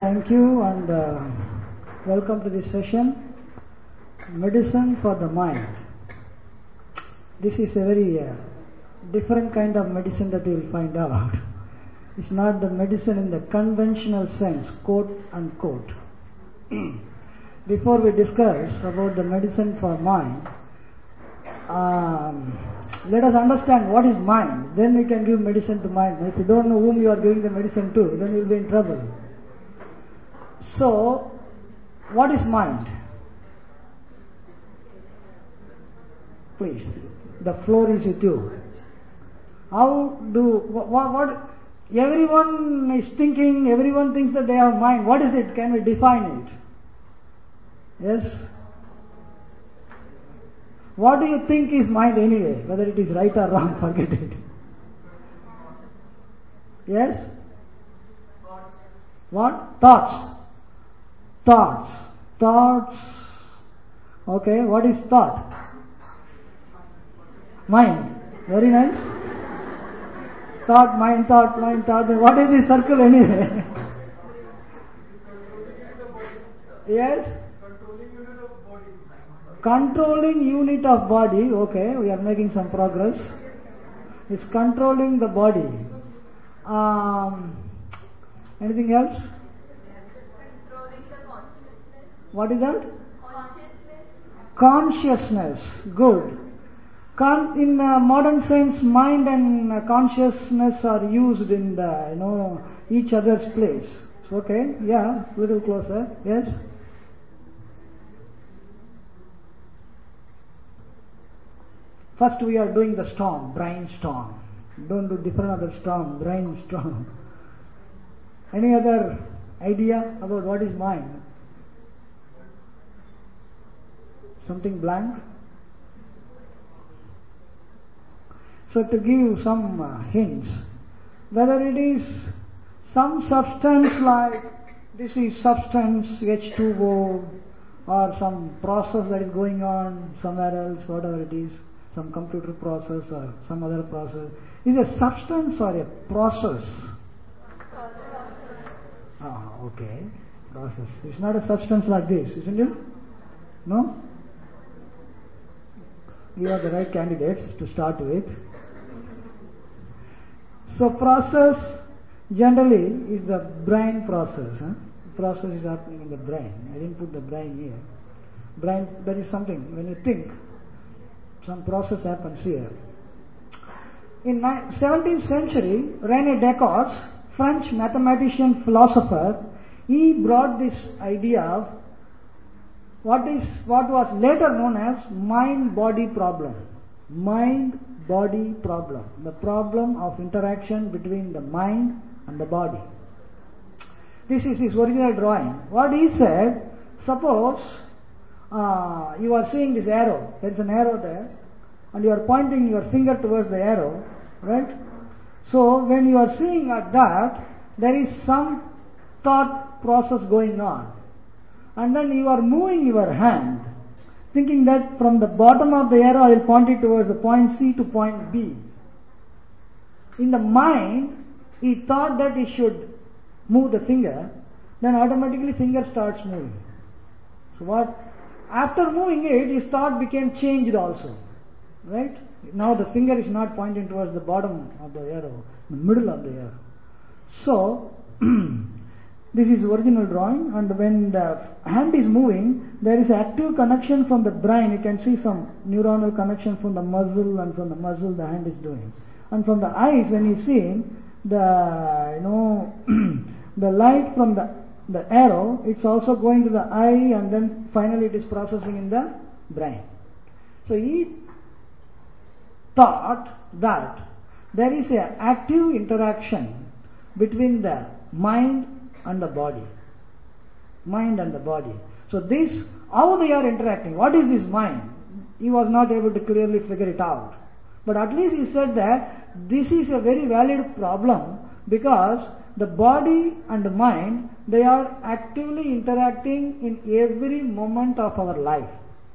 Thank you and welcome to this session, Medicine for the Mind. This is a very different kind of medicine that you will find out. It's not the medicine in the conventional sense, quote unquote. Before we discuss about the medicine for mind, let us understand what is mind. Then we can give medicine to mind. If you don't know whom you are giving the medicine to, then you will be in trouble. So, what is mind? Please, the floor is with you. What everyone is thinking, everyone thinks that they have mind. What is it? Can we define it? Yes? What do you think is mind anyway? Whether it is right or wrong, forget it. Yes? What? Thoughts. Thoughts. Okay, what is thought? Mind. Very nice. Thought, mind. What is the circle anyway? Yes? Controlling unit of body. Okay, we are making some progress. It's controlling the body. Anything else? What is that? Consciousness. Good. In modern sense, mind and consciousness are used in the, each other's place. Okay, yeah, little closer. Yes. First we are doing the storm, brainstorm. Don't do different other storm, brainstorm. Any other idea about what is mind? Something blank? So to give you some hints, whether it is some substance like this is substance H2O, or some process that is going on somewhere else, whatever it is, some computer process or some other process, is a substance or a process? Okay, process. It's not a substance like this, isn't it? No? You are the right candidates to start with. So process generally is the brain process. Process is happening in the brain. I didn't put the brain here. Brain, that is something, when you think, some process happens here. In 17th century, René Descartes, French mathematician, philosopher, he brought this idea of what was later known as mind-body problem. Mind-body problem. The problem of interaction between the mind and the body. This is his original drawing. What he said, suppose you are seeing this arrow. There is an arrow there, and you are pointing your finger towards the arrow, right? So when you are seeing at that, there is some thought process going on. And then you are moving your hand, thinking that from the bottom of the arrow I will point it towards the point C to point B. In the mind, he thought that he should move the finger, then automatically finger starts moving. So what? After moving it, his thought became changed also. Right? Now the finger is not pointing towards the bottom of the arrow, the middle of the arrow. So, this is original drawing, and when the hand is moving, there is active connection from the brain. You can see some neuronal connection from the muscle, and from the muscle the hand is doing. And from the eyes, when you see the the light from the arrow, it's also going to the eye, and then finally it is processing in the brain. So he thought that there is an active interaction between the mind and the body. Mind and the body. So this, how they are interacting, what is this mind? He was not able to clearly figure it out. But at least he said that this is a very valid problem, because the body and the mind, they are actively interacting in every moment of our life.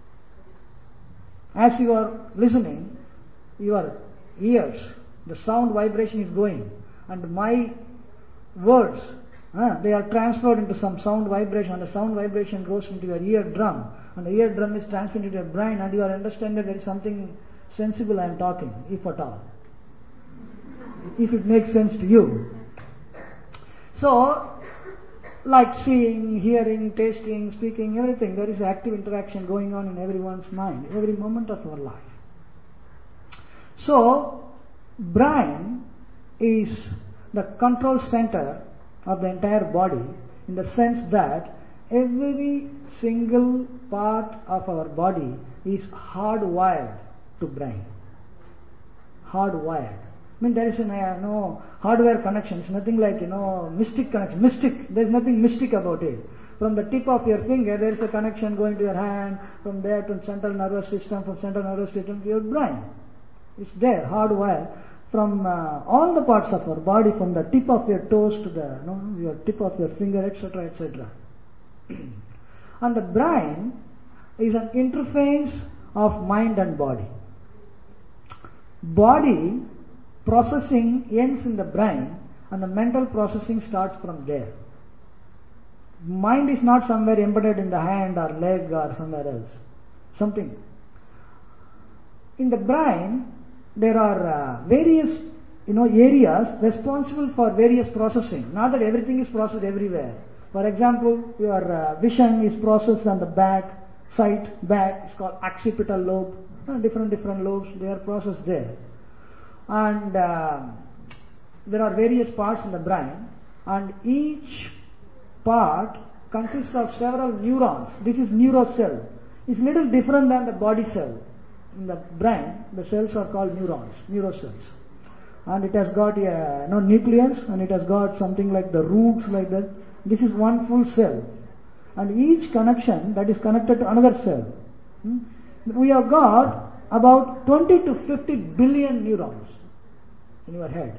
As you are listening, your ears, the sound vibration is going, and my words They are transferred into some sound vibration, and the sound vibration goes into your eardrum, and the eardrum is transferred into your brain, and you are understanding that there is something sensible I am talking, if at all. If it makes sense to you. So, like seeing, hearing, tasting, speaking, everything, there is active interaction going on in everyone's mind, every moment of our life. So, brain is the control center of the entire body, in the sense that every single part of our body is hardwired to brain. Hardwired. I mean, there is no hardware connection. It's nothing like, mystic connection. There's nothing mystic about it. From the tip of your finger, there is a connection going to your hand, from there to central nervous system, from central nervous system to your brain. It's there, hardwired. From all the parts of our body, from the tip of your toes to the your tip of your finger, etc., etc. And the brain is an interface of mind and body. Body processing ends in the brain, and the mental processing starts from there. Mind is not somewhere embedded in the hand or leg or somewhere else. Something. In the brain, there are various areas responsible for various processing. Not that everything is processed everywhere. For example, your vision is processed on the back, sight, back, it's called occipital lobe. Different lobes, they are processed there. And there are various parts in the brain, and each part consists of several neurons. This is neurocell. It's little different than the body cell. In the brain, the cells are called neurons, neurocells. And it has got a nucleus, and it has got something like the roots like that. This is one full cell. And each connection that is connected to another cell. We have got about 20 to 50 billion neurons in your head.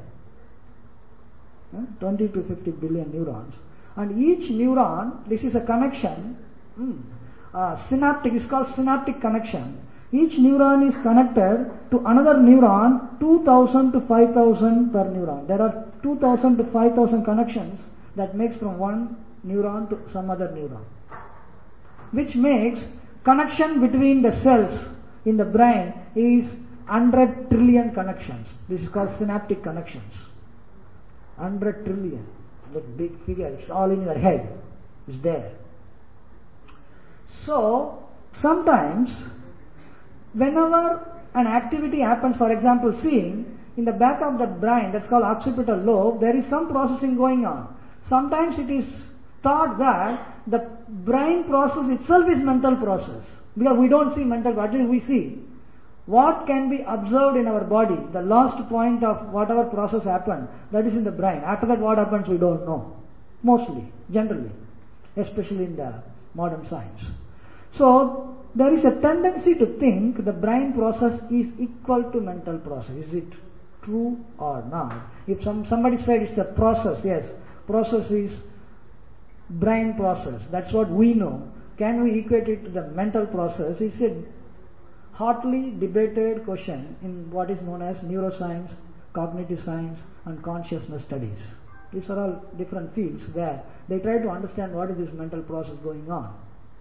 20 to 50 billion neurons. And each neuron, this is a connection, synaptic, it's called synaptic connection. Each neuron is connected to another neuron 2000 to 5000 per neuron. There are 2000 to 5000 connections that makes from one neuron to some other neuron. Which makes connection between the cells in the brain is 100 trillion connections. This is called synaptic connections. 100 trillion. That big figure, it's all in your head. It's there. So, sometimes, whenever an activity happens, for example, seeing, in the back of the brain, that's called occipital lobe, there is some processing going on. Sometimes it is thought that the brain process itself is mental process. Because we don't see mental, what do we see? What can be observed in our body, the last point of whatever process happened, that is in the brain. After that what happens we don't know. Mostly, generally, especially in the modern science. So, there is a tendency to think the brain process is equal to mental process. Is it true or not? If somebody said it's a process, yes, process is brain process. That's what we know. Can we equate it to the mental process? It's a hotly debated question in what is known as neuroscience, cognitive science, and consciousness studies. These are all different fields where they try to understand what is this mental process going on.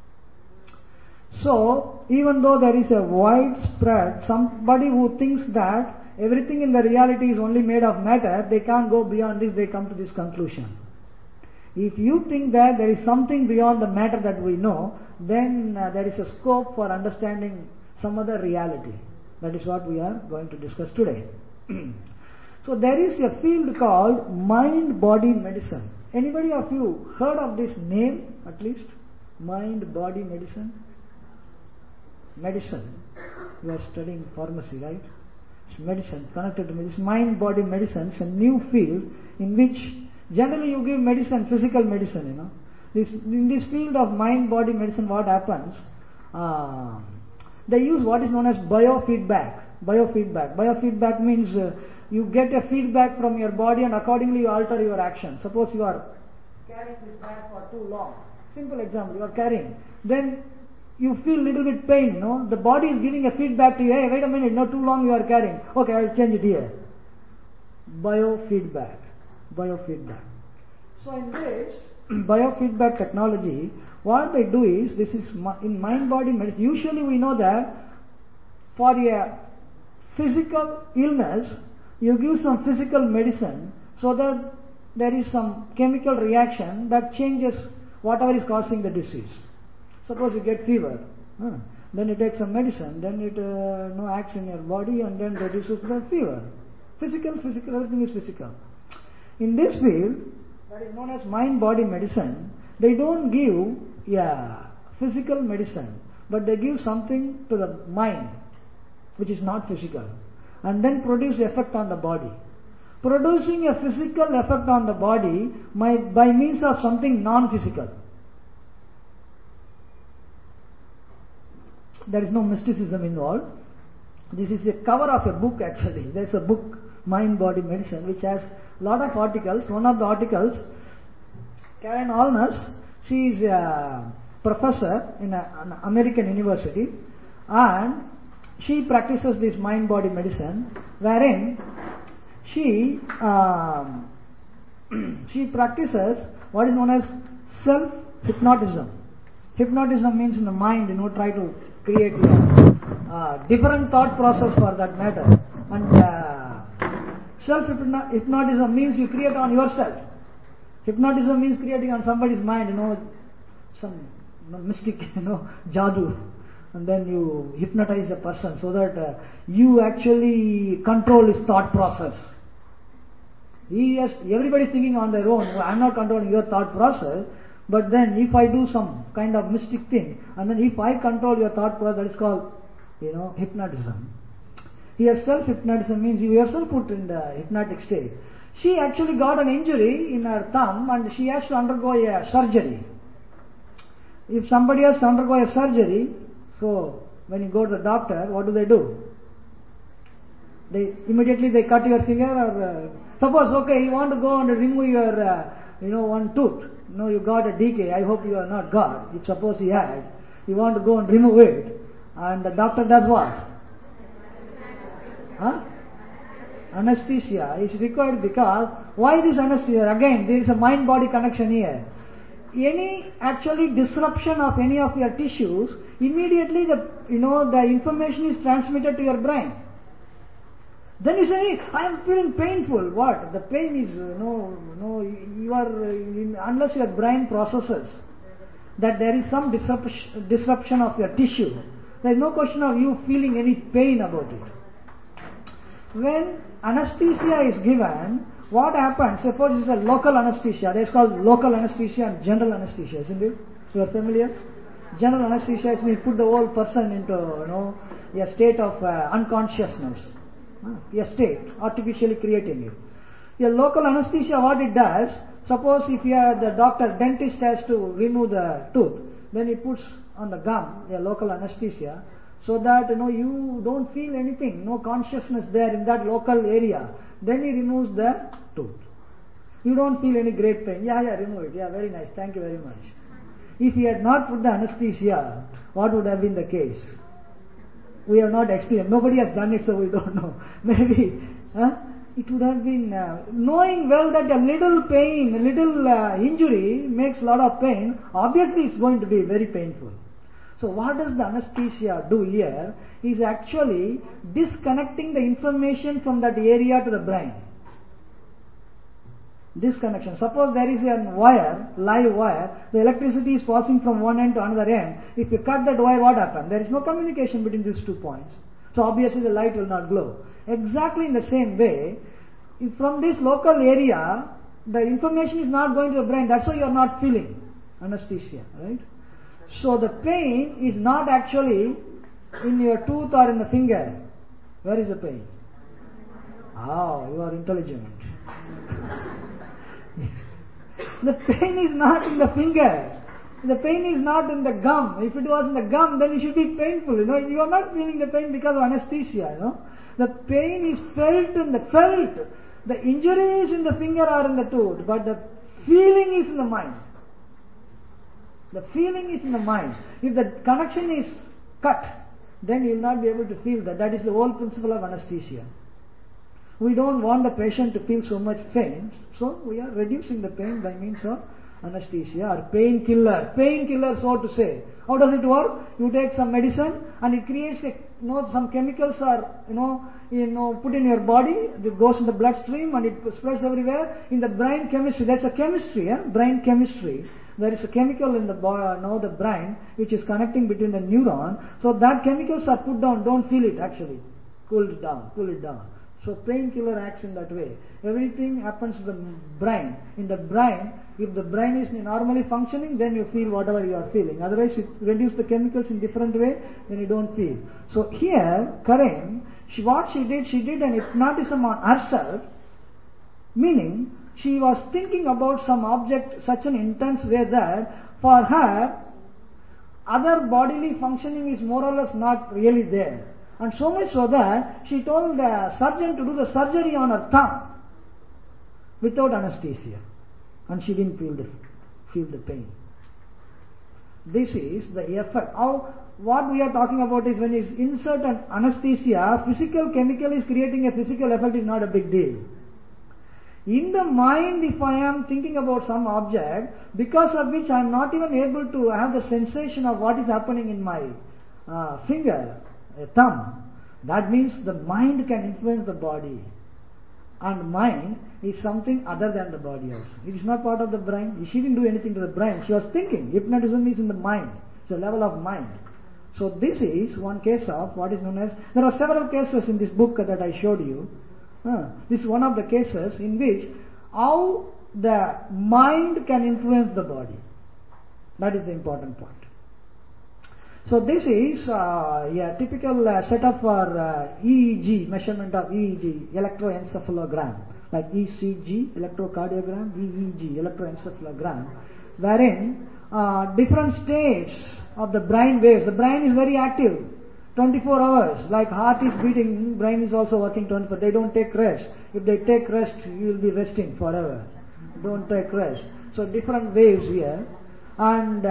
So, even though there is a widespread, somebody who thinks that everything in the reality is only made of matter, they can't go beyond this, they come to this conclusion. If you think that there is something beyond the matter that we know, then there is a scope for understanding some other reality. That is what we are going to discuss today. So there is a field called mind-body medicine. Anybody of you heard of this name at least? Mind-body medicine? Medicine. You are studying pharmacy, right? It's medicine, connected to medicine. Mind-body medicine is a new field in which generally you give medicine, physical medicine, in this field of mind-body medicine, what happens? They use what is known as biofeedback. Biofeedback means you get a feedback from your body and accordingly you alter your action. Suppose you are carrying this bag for too long. Simple example, you are carrying. Then you feel little bit pain, The body is giving a feedback to you. Hey, wait a minute, not too long you are carrying. Okay, I will change it here. Biofeedback. So in this biofeedback technology, what they do is, this is in mind-body medicine. Usually we know that for a physical illness, you give some physical medicine so that there is some chemical reaction that changes whatever is causing the disease. Suppose you get fever, then you take some medicine, then it acts in your body and then reduces the fever. Physical, everything is physical. In this field, that is known as mind-body medicine, they don't give physical medicine, but they give something to the mind, which is not physical, and then produce effect on the body. Producing a physical effect on the body by means of something non-physical. There is no mysticism involved. This is a cover of a book actually. There is a book, Mind Body Medicine, which has a lot of articles. One of the articles, Karen Allness, she is a professor in an American university, and she practices this mind body medicine, wherein she practices what is known as self-hypnotism. Hypnotism means in the mind, try to create different thought process for that matter. And self-hypnotism means you create on yourself. Hypnotism means creating on somebody's mind, some mystic, jadoo. And then you hypnotize a person so that you actually control his thought process. Everybody thinking on their own. I'm not controlling your thought process, but then if I do some kind of mystic thing, and then if I control your thought process, that is called, hypnotism. Here, self-hypnotism means you yourself put in the hypnotic state. She actually got an injury in her thumb and she has to undergo a surgery. If somebody has to undergo a surgery, so when you go to the doctor, what do? They immediately cut your finger, or suppose you want to go and remove your one tooth. You got a decay. I hope you are not got. If suppose you had, you want to go and remove it, and the doctor does what? Anesthesia is required, because why this anesthesia? Again, there is a mind-body connection here. Any actually disruption of any of your tissues, immediately the information is transmitted to your brain. Then you say, I am feeling painful. What? The pain is, you are, unless your brain processes that there is some disruption of your tissue, there is no question of you feeling any pain about it. When anesthesia is given, what happens? Suppose it's a local anesthesia. It's called local anesthesia and general anesthesia, isn't it? You are familiar? General anesthesia is we put the whole person into a state of unconsciousness, a state artificially creating it. A local anesthesia, what it does? Suppose if you are the doctor, dentist has to remove the tooth, then he puts on the gum a local anesthesia, so that you don't feel anything, no consciousness there in that local area. Then he removes the tooth. You don't feel any great pain. Remove it. Very nice. Thank you very much. If he had not put the anesthesia, what would have been the case? We have not experienced. Nobody has done it, so we don't know. Maybe it would have been knowing well that a little pain, a little injury makes a lot of pain. Obviously, it's going to be very painful. So what does the anesthesia do here? Is actually disconnecting the information from that area to the brain. Disconnection. Suppose there is a wire, live wire, the electricity is passing from one end to another end. If you cut that wire, what happens? There is no communication between these 2 points. So obviously the light will not glow. Exactly in the same way, if from this local area, the information is not going to the brain. That's why you are not feeling anesthesia, right? So the pain is not actually in your tooth or in the finger. Where is the pain? You are intelligent. The pain is not in the finger. The pain is not in the gum. If it was in the gum, then it should be painful. You are not feeling the pain because of anesthesia. The pain is felt in the felt. The injury is in the finger or in the tooth, but the feeling is in the mind. The feeling is in the mind. If the connection is cut, then you will not be able to feel that. That is the whole principle of anesthesia. We don't want the patient to feel so much pain, So we are reducing the pain by means of anesthesia or painkiller. Painkiller, so to say. How does it work? You take some medicine and it creates some chemicals are put in your body. It goes in the bloodstream and it spreads everywhere. In the brain chemistry, that's a chemistry, brain chemistry. There is a chemical in the the brain which is connecting between the neuron. So that chemicals are put down. Don't feel it actually. Cool it down. So painkiller acts in that way. Everything happens to the brain. In the brain, if the brain is normally functioning, then you feel whatever you are feeling. Otherwise, it reduces the chemicals in different way, then you don't feel. So here, Karen, what she did an hypnotism on herself, meaning she was thinking about some object such an intense way that for her, other bodily functioning is more or less not really there. And so much so that she told the surgeon to do the surgery on her thumb without anesthesia. And she didn't feel the pain. This is the effect. What we are talking about is when you insert an anesthesia, physical chemical is creating a physical effect is not a big deal. In the mind, if I am thinking about some object, because of which I am not even able to have the sensation of what is happening in my finger, a thumb, that means the mind can influence the body. And mind is something other than the body also. It is not part of the brain. She didn't do anything to the brain. She was thinking. Hypnotism is in the mind. It's a level of mind. So this is one case of what is known as, there are several cases in this book that I showed you. This is one of the cases in which how the mind can influence the body. That is the important point. So this is a typical setup for EEG, measurement of EEG, electroencephalogram, like ECG, electrocardiogram, EEG, electroencephalogram, wherein different states of the brain waves. The brain is very active, 24 hours, like heart is beating, brain is also working 24. They don't take rest. If they take rest, you will be resting forever. Don't take rest. So different waves here, and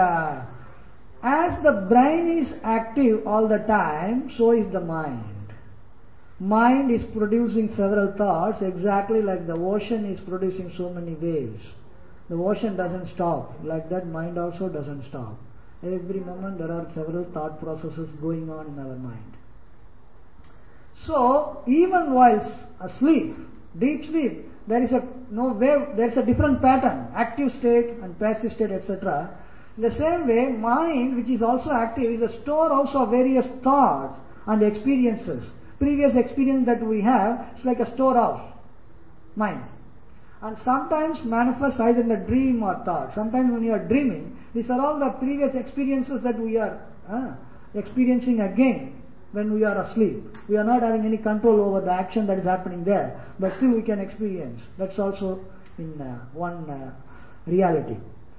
as the brain is active all the time, so is the mind. Mind is producing several thoughts exactly like the ocean is producing so many waves. The ocean doesn't stop. Like that, mind also doesn't stop. Every moment there are several thought processes going on in our mind. So, even while asleep, deep sleep, there is a different pattern, active state and passive state, etc. In the same way, mind, which is also active, is a storehouse of various thoughts and experiences. Previous experience that we have, it's like a storehouse, mind. And sometimes manifests either in the dream or thought. Sometimes when you are dreaming, these are all the previous experiences that we are experiencing again when we are asleep. We are not having any control over the action that is happening there, but still we can experience. That's also in one reality.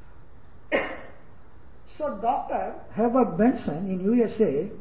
So Dr. Herbert Benson in USA,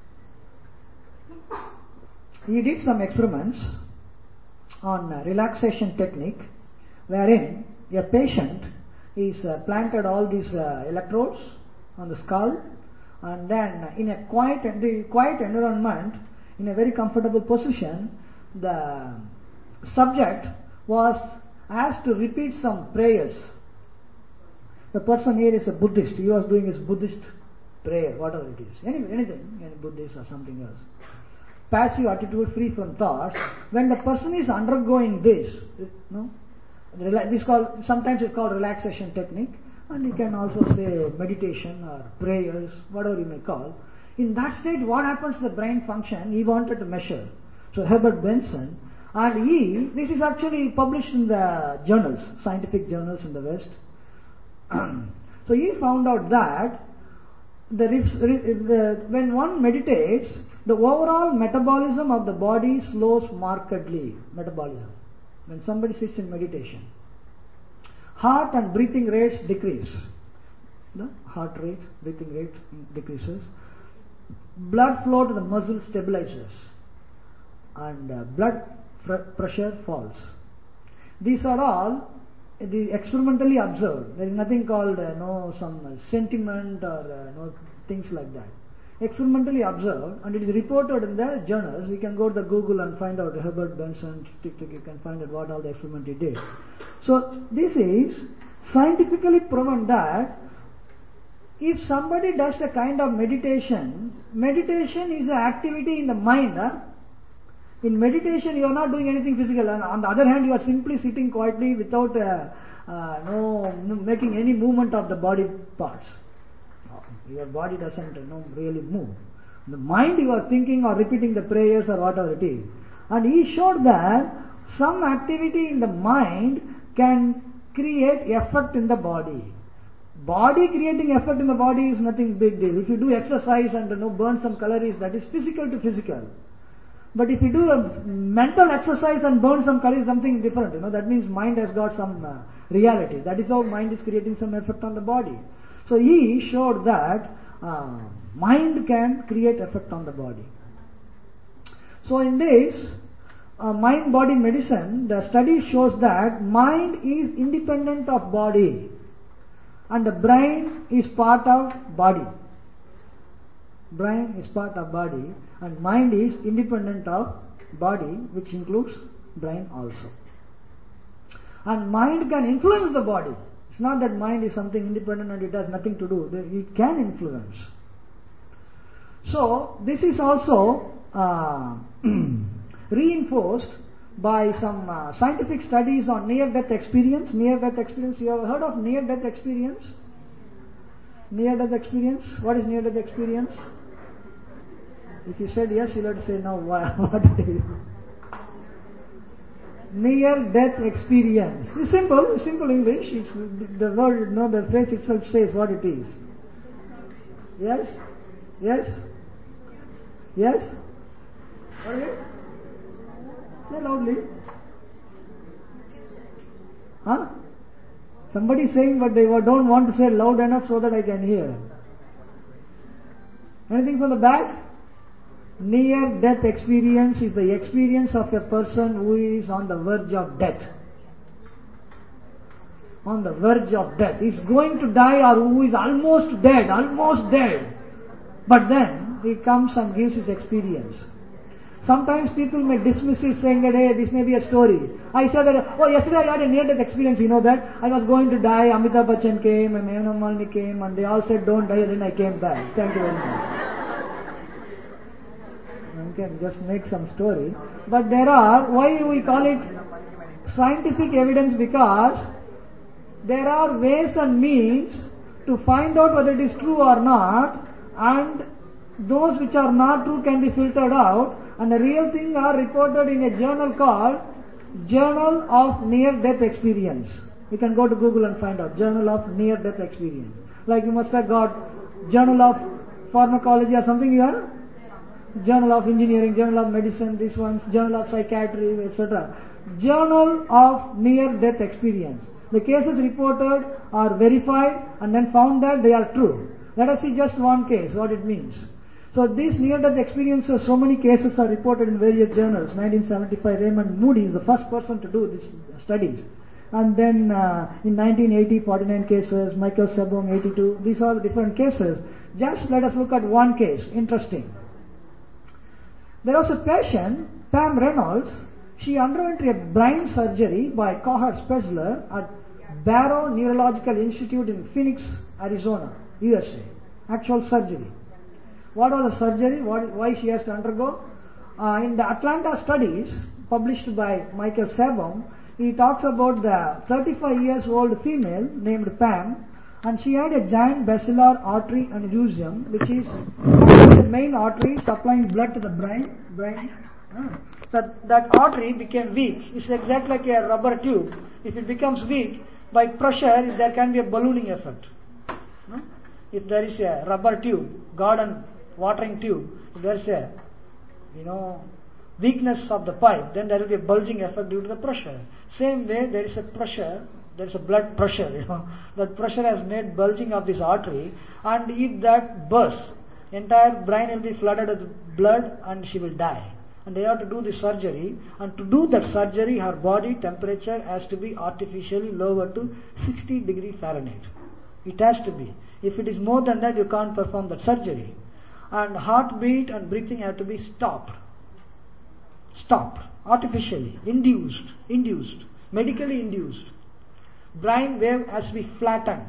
he did some experiments on relaxation technique, wherein a patient is planted all these electrodes on the skull, and then in a quiet environment, in a very comfortable position, the subject was asked to repeat some prayers. The person here is a Buddhist. He was doing his Buddhist prayer, whatever it is. Anything, any Buddhist or something else. Passive attitude, free from thoughts. When the person is undergoing this, sometimes it's called relaxation technique, and you can also say meditation or prayers, whatever you may call. In that state, what happens to the brain function? He wanted to measure. So Herbert Benson, and this is actually published in the journals, scientific journals in the West. So he found out that when one meditates, the overall metabolism of the body slows markedly. Metabolism. When somebody sits in meditation, heart and breathing rates decrease. The heart rate, breathing rate decreases. Blood flow to the muscle stabilizes, and blood pressure falls. These are all experimentally observed. There is nothing called some sentiment or things like that. experimentally observed, and it is reported in the journals. We can go to the Google and find out Herbert Benson, you can find out what all the experiment he did. So this is scientifically proven that if somebody does a kind of meditation is an activity in the mind. In meditation, you are not doing anything physical, and on the other hand, you are simply sitting quietly without making any movement of the body parts. Your body doesn't really move. In the mind, you are thinking or repeating the prayers or whatever it is. And he showed that some activity in the mind can create effect in the body. Body creating effect in the body is nothing big deal. If you do exercise and burn some calories, that is physical to physical. But if you do a mental exercise and burn some calories, something different. That means mind has got some reality. That is how mind is creating some effect on the body. So he showed that mind can create effect on the body. So in this mind-body medicine, the study shows that mind is independent of body and the brain is part of body. Brain is part of body and mind is independent of body, which includes brain also. And mind can influence the body. It's not that mind is something independent and it has nothing to do. It can influence. So this is also reinforced by some scientific studies on near-death experience. Near-death experience, you have heard of near-death experience? Near-death experience? What is near-death experience? If you said yes, you'll have to say no. What it is? Near-death experience. It's simple English. It's the word, the phrase itself says what it is. Yes? Yes? Yes? What is it? Say loudly. Huh? Somebody saying, but they don't want to say loud enough so that I can hear. Anything from the back? Near-death experience is the experience of a person who is on the verge of death. On the verge of death. He's going to die or who is almost dead. But then he comes and gives his experience. Sometimes people may dismiss it saying that, hey, this may be a story. I said that, yesterday I had a near-death experience, you know that? I was going to die, Amitabh Bachchan came, and Meena Malini came, and they all said, don't die, and then I came back. Thank you very much. One can just make some story. But why we call it scientific evidence? Because there are ways and means to find out whether it is true or not, and those which are not true can be filtered out, and the real thing are reported in a journal called Journal of Near-Death Experience. You can go to Google and find out Journal of Near-Death Experience. Like you must have got Journal of Pharmacology or something here. Journal of Engineering, Journal of Medicine, this one, Journal of Psychiatry, etc. Journal of Near-Death Experience. The cases reported are verified and then found that they are true. Let us see just one case, what it means. So these near-death experiences, so many cases are reported in various journals. 1975, Raymond Moody is the first person to do these studies. And then in 1980, 49 cases, Michael Sabom, 82. These are different cases. Just let us look at one case. Interesting. There was a patient, Pam Reynolds. She underwent a brain surgery by Kohar Spezler at Barrow Neurological Institute in Phoenix, Arizona, USA. Actual surgery. What was the surgery? Why she has to undergo? In the Atlanta studies published by Michael Sabom, he talks about the 35 years old female named Pam, and she had a giant basilar artery aneurysm, which is the main artery supplying blood to the brain. So that artery became weak. It's exactly like a rubber tube. If it becomes weak, by pressure there can be a ballooning effect. If there is a rubber tube, garden watering tube, if there is a weakness of the pipe, then there will be a bulging effect due to the pressure. Same way, there is a pressure, there is a blood pressure, that pressure has made bulging of this artery, and if that bursts, entire brain will be flooded with blood and she will die. And they have to do the surgery, and to do that surgery, her body temperature has to be artificially lowered to 60 degrees Fahrenheit. It has to be. If it is more than that, you can't perform that surgery. and heartbeat and breathing have to be stopped, artificially, induced, medically induced. Brain wave has to be flattened,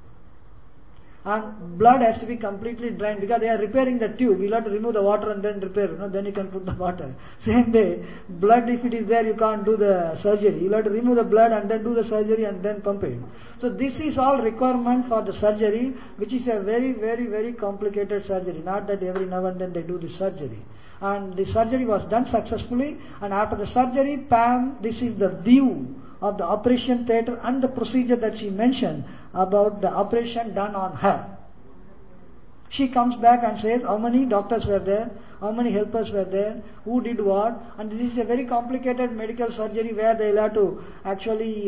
and blood has to be completely drained, because they are repairing the tube. You'll have to remove the water and then repair, then you can put the water. Same way, blood, if it is there, you can't do the surgery. You'll have to remove the blood and then do the surgery and then pump it. So this is all requirement for the surgery, which is a very, very, very complicated surgery. Not that every now and then they do the surgery. And the surgery was done successfully, and after the surgery, Pam, this is the view of the operation theatre and the procedure that she mentioned about the operation done on her. She comes back and says how many doctors were there, how many helpers were there, who did what, and this is a very complicated medical surgery where they'll have to actually,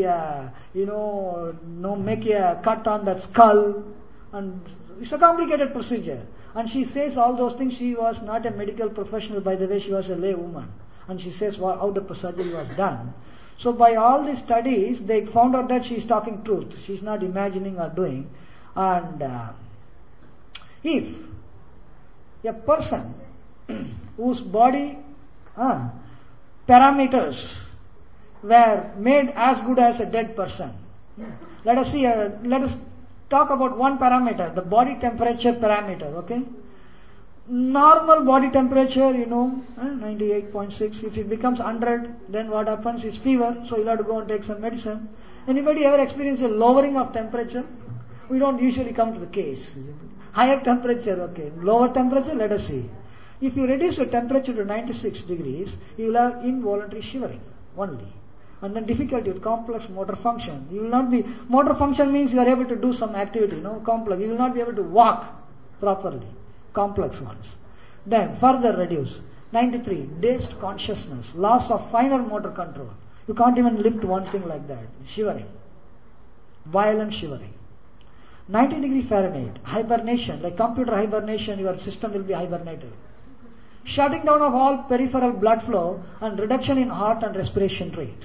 make a cut on the skull, and it's a complicated procedure. And she says all those things. She was not a medical professional, by the way, she was a lay woman. And she says how the surgery was done. So by all these studies, they found out that she is talking truth. She is not imagining or doing. And if a person whose body parameters were made as good as a dead person, let us talk about one parameter, the body temperature parameter, okay? Normal body temperature, 98.6. If it becomes 100, then what happens is fever, so you'll have to go and take some medicine. Anybody ever experienced a lowering of temperature? We don't usually come to the case. Higher temperature, okay. Lower temperature, let us see. If you reduce your temperature to 96 degrees, you will have involuntary shivering only. And then difficulty with complex motor function. You will not be, motor function means you are able to do some activity, complex. You will not be able to walk properly. Complex ones. Then further reduce. 93. Dazed consciousness. Loss of finer motor control. You can't even lift one thing like that. Shivering. Violent shivering. 90 degree Fahrenheit. Hibernation. Like computer hibernation, your system will be hibernated. Shutting down of all peripheral blood flow and reduction in heart and respiration rate.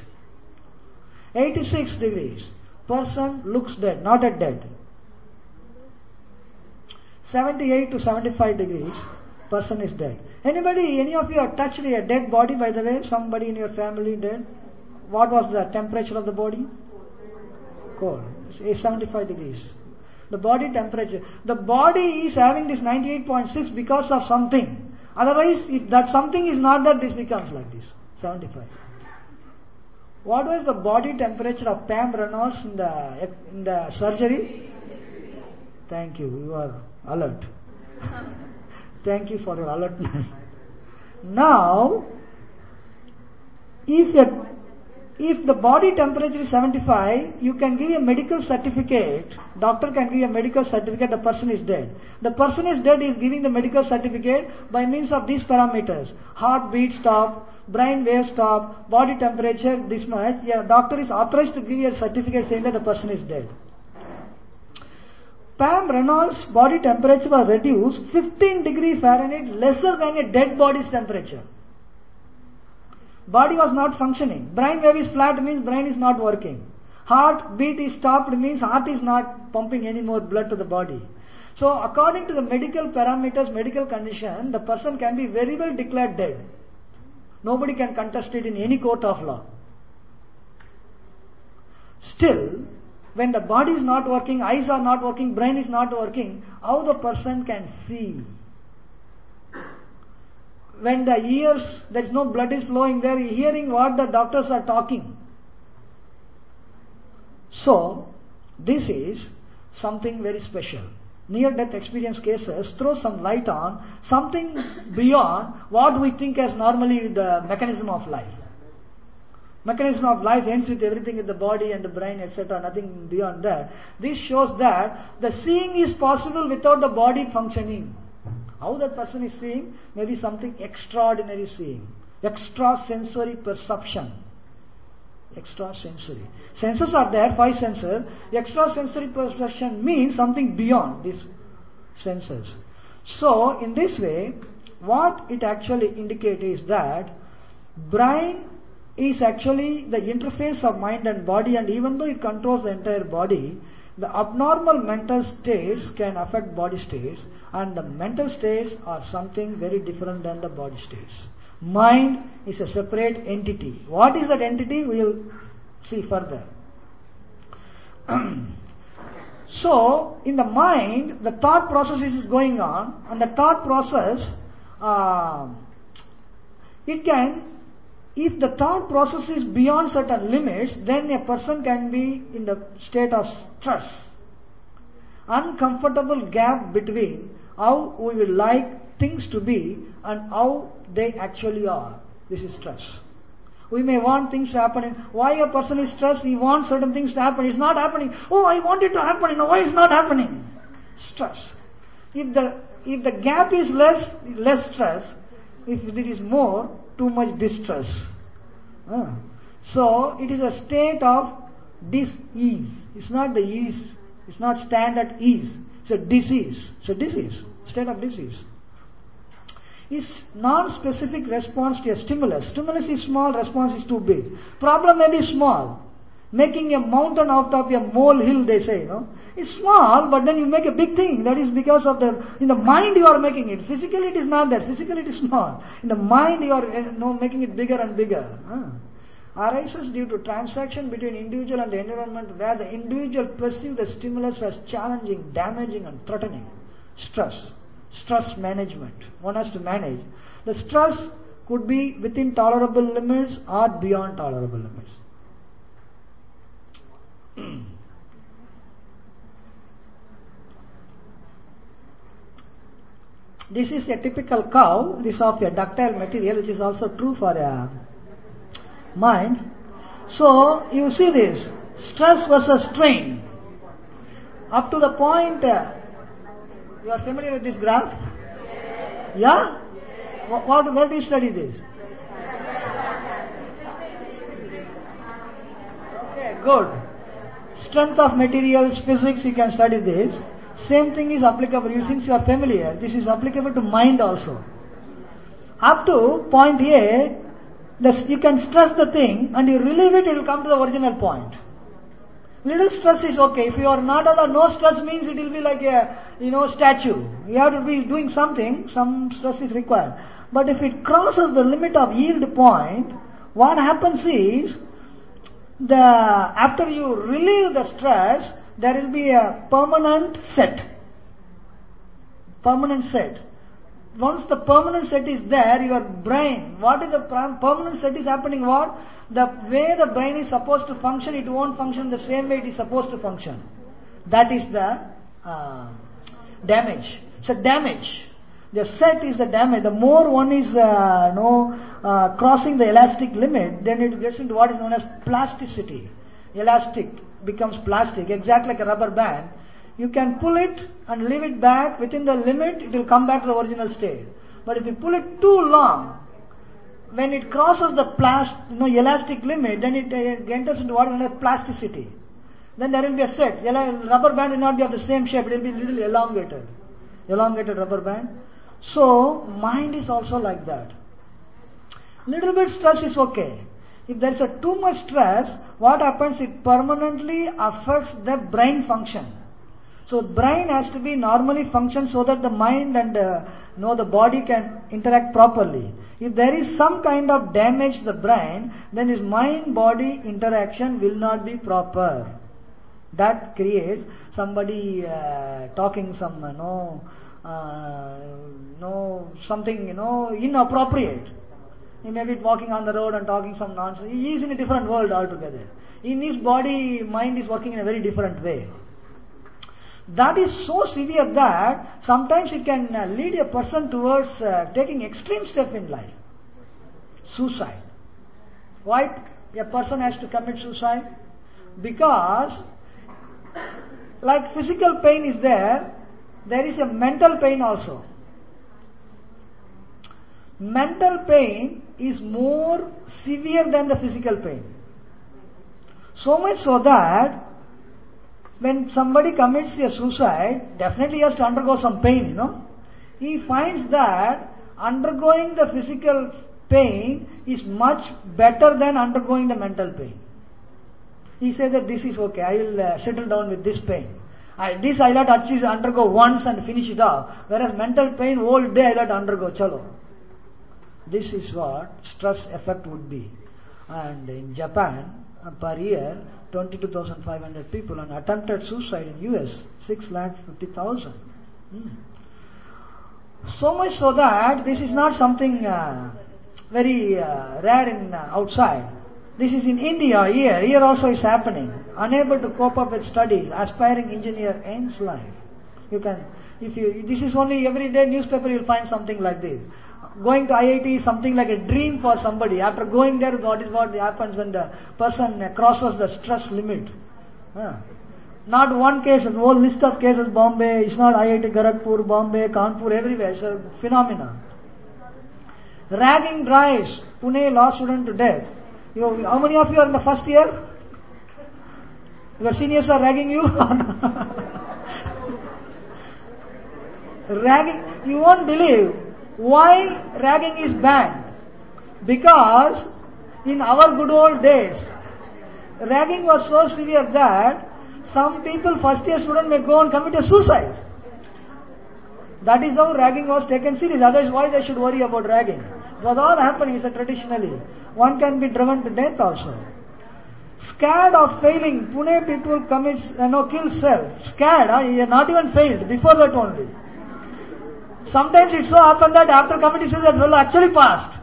86 degrees. Person looks dead, not at dead. 78 to 75 degrees, person is dead. Any of you have touched a dead body, by the way? Somebody in your family dead? What was the temperature of the body? Cold. It's 75 degrees. The body temperature. The body is having this 98.6 because of something. Otherwise, if that something is not there, this becomes like this. 75. What was the body temperature of Pam Reynolds in the surgery? Thank you. You are alert. Thank you for your alertness. Now, if the body temperature is 75, you can give a medical certificate. Doctor can give a medical certificate. The person is dead. The person is dead is giving the medical certificate by means of these parameters: heartbeat stop, brain wave stop, body temperature this much. Yeah, doctor is authorized to give you a certificate saying that the person is dead. Pam Reynolds' body temperature was reduced 15 degree Fahrenheit lesser than a dead body's temperature. Body was not functioning. Brain wave is flat means brain is not working. Heart beat is stopped means heart is not pumping any more blood to the body. So according to the medical parameters, medical condition, the person can be very well declared dead. Nobody can contest it in any court of law. Still, when the body is not working, eyes are not working, brain is not working, how the person can feel? When the ears, there is no blood is flowing there, hearing what the doctors are talking. So, this is something very special. Near-death experience cases throw some light on something beyond what we think as normally the mechanism of life. Mechanism of life ends with everything in the body and the brain, etc., nothing beyond that. This shows that the seeing is possible without the body functioning. How that person is seeing? Maybe something extraordinary seeing. Extrasensory perception. Extrasensory. Senses are there, 5 senses. Extrasensory perception means something beyond these senses. So, in this way, what it actually indicates is that brain is actually the interface of mind and body, and even though it controls the entire body, The abnormal mental states can affect body states, and the mental states are something very different than the body states. Mind is a separate entity. What is that entity? We will see further. So, in the mind, the thought process is going on, and the thought process, if the thought process is beyond certain limits, then a person can be in the state of stress. Uncomfortable gap between how we will like things to be and how they actually are. This is stress. We may want things to happen. Why a person is stressed? He wants certain things to happen. It's not happening. Oh, I want it to happen. Why it's not happening? Stress. If the gap is less stress. If there is more, too much distress. So it is a state of dis-ease. It's not the ease. It's not stand at ease. It's a disease. It's a disease. State of disease. Is non-specific response to a stimulus. Stimulus is small, response is too big. Problem may be small. Making a mountain out of a molehill, they say, It's small, but then you make a big thing. That is because of in the mind you are making it. Physically it is not that. Physically it is small. In the mind you are making it bigger and bigger. Arises due to transaction between individual and the environment, where the individual perceives the stimulus as challenging, damaging and threatening. Stress management. One has to manage. The stress could be within tolerable limits or beyond tolerable limits. This is a typical cow. This is of a ductile material, which is also true for a mind. So, you see this. Stress versus strain. Up to the point... you are familiar with this graph? Yeah? Where do you study this? Okay, good. Strength of materials, physics, you can study this. Same thing is applicable. Since you are familiar, this is applicable to mind also. Up to point A, you can stress the thing and you relieve it, it will come to the original point. Little stress is okay. If you are not allowed, no stress means it will be like a, statue. You have to be doing something, some stress is required. But if it crosses the limit of yield point, what happens is, after you relieve the stress, there will be a permanent set. Permanent set. Once the permanent set is there, your brain, what is the permanent set is happening what? The way the brain is supposed to function, it won't function the same way it is supposed to function. That is the damage. It's a damage. The set is the damage. The more one is crossing the elastic limit, then it gets into what is known as plasticity. Elastic becomes plastic, exactly like a rubber band. You can pull it and leave it back within the limit, it will come back to the original state. But if you pull it too long, when it crosses the elastic limit, then it enters into what is known as plasticity. Then there will be a set. Rubber band will not be of the same shape, it will be a little elongated. Elongated rubber band. So, mind is also like that. Little bit stress is okay. If there is too much stress, what happens? It permanently affects the brain function. So brain has to be normally function so that the mind and the body can interact properly. If there is some kind of damage to the brain, then this mind-body interaction will not be proper. That creates somebody talking something inappropriate. He may be walking on the road and talking some nonsense. He is in a different world altogether. In his body, mind is working in a very different way. That is so severe that sometimes it can lead a person towards taking extreme step in life. Suicide. Why a person has to commit suicide? Because like physical pain is there is a mental pain also. Mental pain is more severe than the physical pain. So much so that when somebody commits a suicide, definitely he has to undergo some pain, He finds that undergoing the physical pain is much better than undergoing the mental pain. He said that this is okay, I will settle down with this pain. This I'll have to undergo once and finish it off. Whereas mental pain, whole day I'll have to undergo. Chalo. This is what stress effect would be. And in Japan, per year, 22,500 people, and attempted suicide in US, 650,000. So much so that this is not something very rare in outside. This is in India. Here also is happening. Unable to cope up with studies, aspiring engineer ends life. This is only everyday newspaper you'll find something like this. Going to IIT is something like a dream for somebody. After going there, what happens when the person crosses the stress limit? Not one case, a whole list of cases. Bombay, it's not IIT Kharagpur, Bombay, Kanpur, everywhere. It's a phenomenon. Ragging drives. Pune, law student to death. How many of you are in the first year? Your seniors are ragging you? Ragging, you won't believe why ragging is banned. Because in our good old days, ragging was so severe that some people, first year student, may go and commit a suicide. That is how ragging was taken serious. Otherwise, why they should worry about ragging? It was all happening traditionally. One can be driven to death also. Scared of failing, Pune people kill self. Scared, he had not even failed, before that only. Sometimes it so happened that after committing suicide, that fellow actually passed.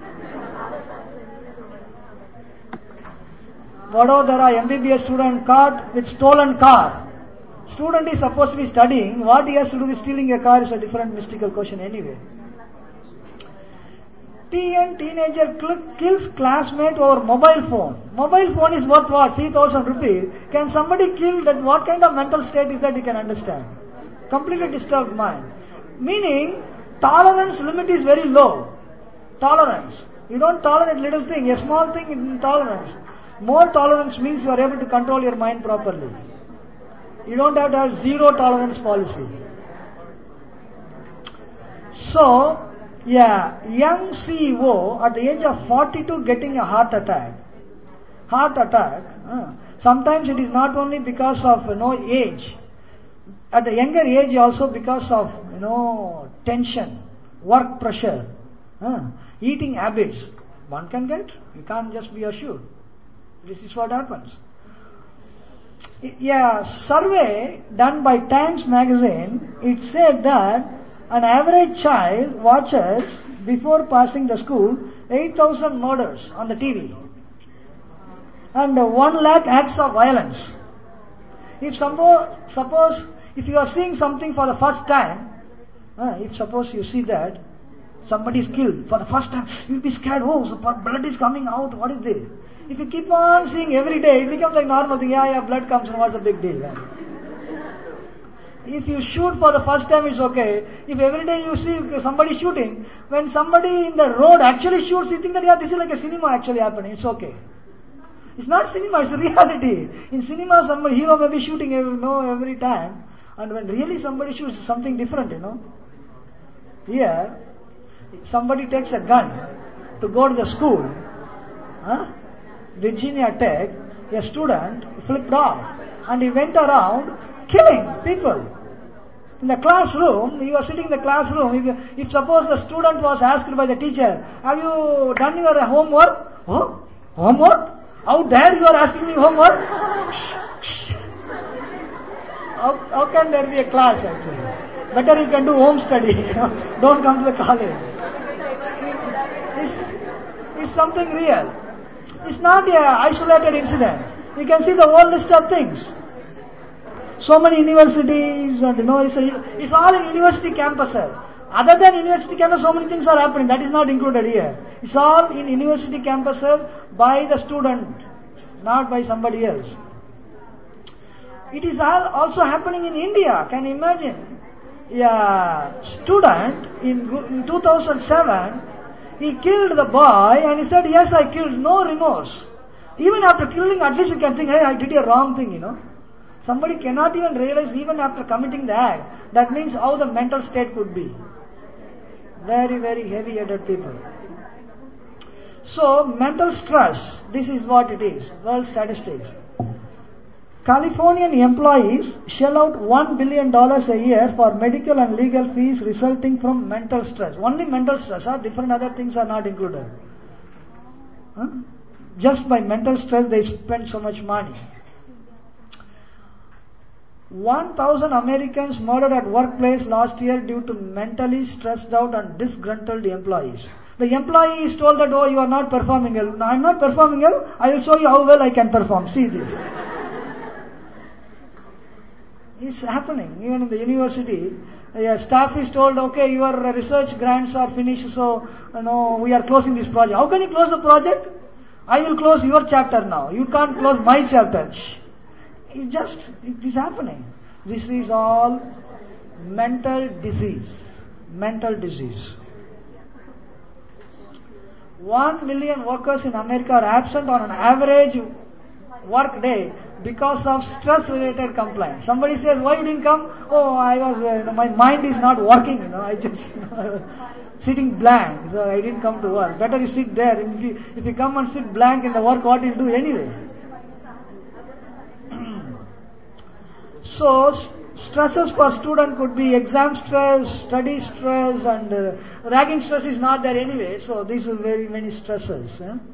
Vadodara MBBS student caught with stolen car. Student is supposed to be studying. What he has to do with stealing a car is a different mystical question anyway. Teenager kills classmate over mobile phone. Mobile phone is worth what? 3,000 rupees. Can somebody kill that? What kind of mental state is that you can understand? Completely disturbed mind. Meaning, tolerance limit is very low. Tolerance. You don't tolerate little thing. A small thing is intolerance. More tolerance means you are able to control your mind properly. You don't have to have zero tolerance policy. So, young CEO at the age of 42 getting a heart attack. Sometimes it is not only because of age. At the younger age also because of tension, work pressure, eating habits. One can get. You can't just be assured. This is what happens. Survey done by Times magazine, it said that an average child watches, before passing the school, 8,000 murders on the TV. And 1 lakh acts of violence. If suppose if you are seeing something for the first time, if suppose you see that somebody is killed for the first time, you will be scared. Oh, so blood is coming out. What is this? If you keep on seeing every day, it becomes like normal thing. Blood comes, and what's the big deal? If you shoot for the first time, it's okay. If every day you see somebody shooting, when somebody in the road actually shoots, you think that this is like a cinema actually happening. It's okay. It's not cinema, it's reality. In cinema, somebody hero may be shooting every time, and when really somebody shoots, something different. Here, somebody takes a gun to go to the school. Virginia Tech, a student flipped off, and he went around killing people. In the classroom, he was sitting in the classroom. If suppose the student was asked by the teacher, have you done your homework? Oh, homework? How dare you are asking me homework? How can there be a class actually? Better you can do home study. Don't come to the college. It's something real. It's not an isolated incident. You can see the whole list of things. So many universities, and it's all in university campuses. Other than university campus, so many things are happening. That is not included here. It's all in university campuses by the student, not by somebody else. It is all also happening in India. Can you imagine? Student in 2007, he killed the boy and he said, yes, I killed, no remorse. Even after killing, at least you can think, hey, I did a wrong thing, Somebody cannot even realize even after committing the act. That means how the mental state could be. Very, very heavy-headed people. So, mental stress, this is what it is. World statistics. Californian employees shell out $1 billion a year for medical and legal fees resulting from mental stress. Only mental stress, different other things are not included. Just by mental stress they spend so much money. 1,000 Americans murdered at workplace last year due to mentally stressed out and disgruntled employees. The employee is told that, oh, you are not performing well. No, I am not performing well. I will show you how well I can perform. See this. It's happening. Even in the university, staff is told, okay, your research grants are finished, so we are closing this project. How can you close the project? I will close your chapter now. You can't close my chapter. It is happening. This is all mental disease. Mental disease. 1 million workers in America are absent on an average work day because of stress-related complaints. Somebody says, why you didn't come? Oh, I was, my mind is not working, I just, sitting blank, so I didn't come to work. Better you sit there. If you come and sit blank in the work, what you do anyway? So, stresses for student could be exam stress, study stress, and ragging stress is not there anyway, so these are very many stresses.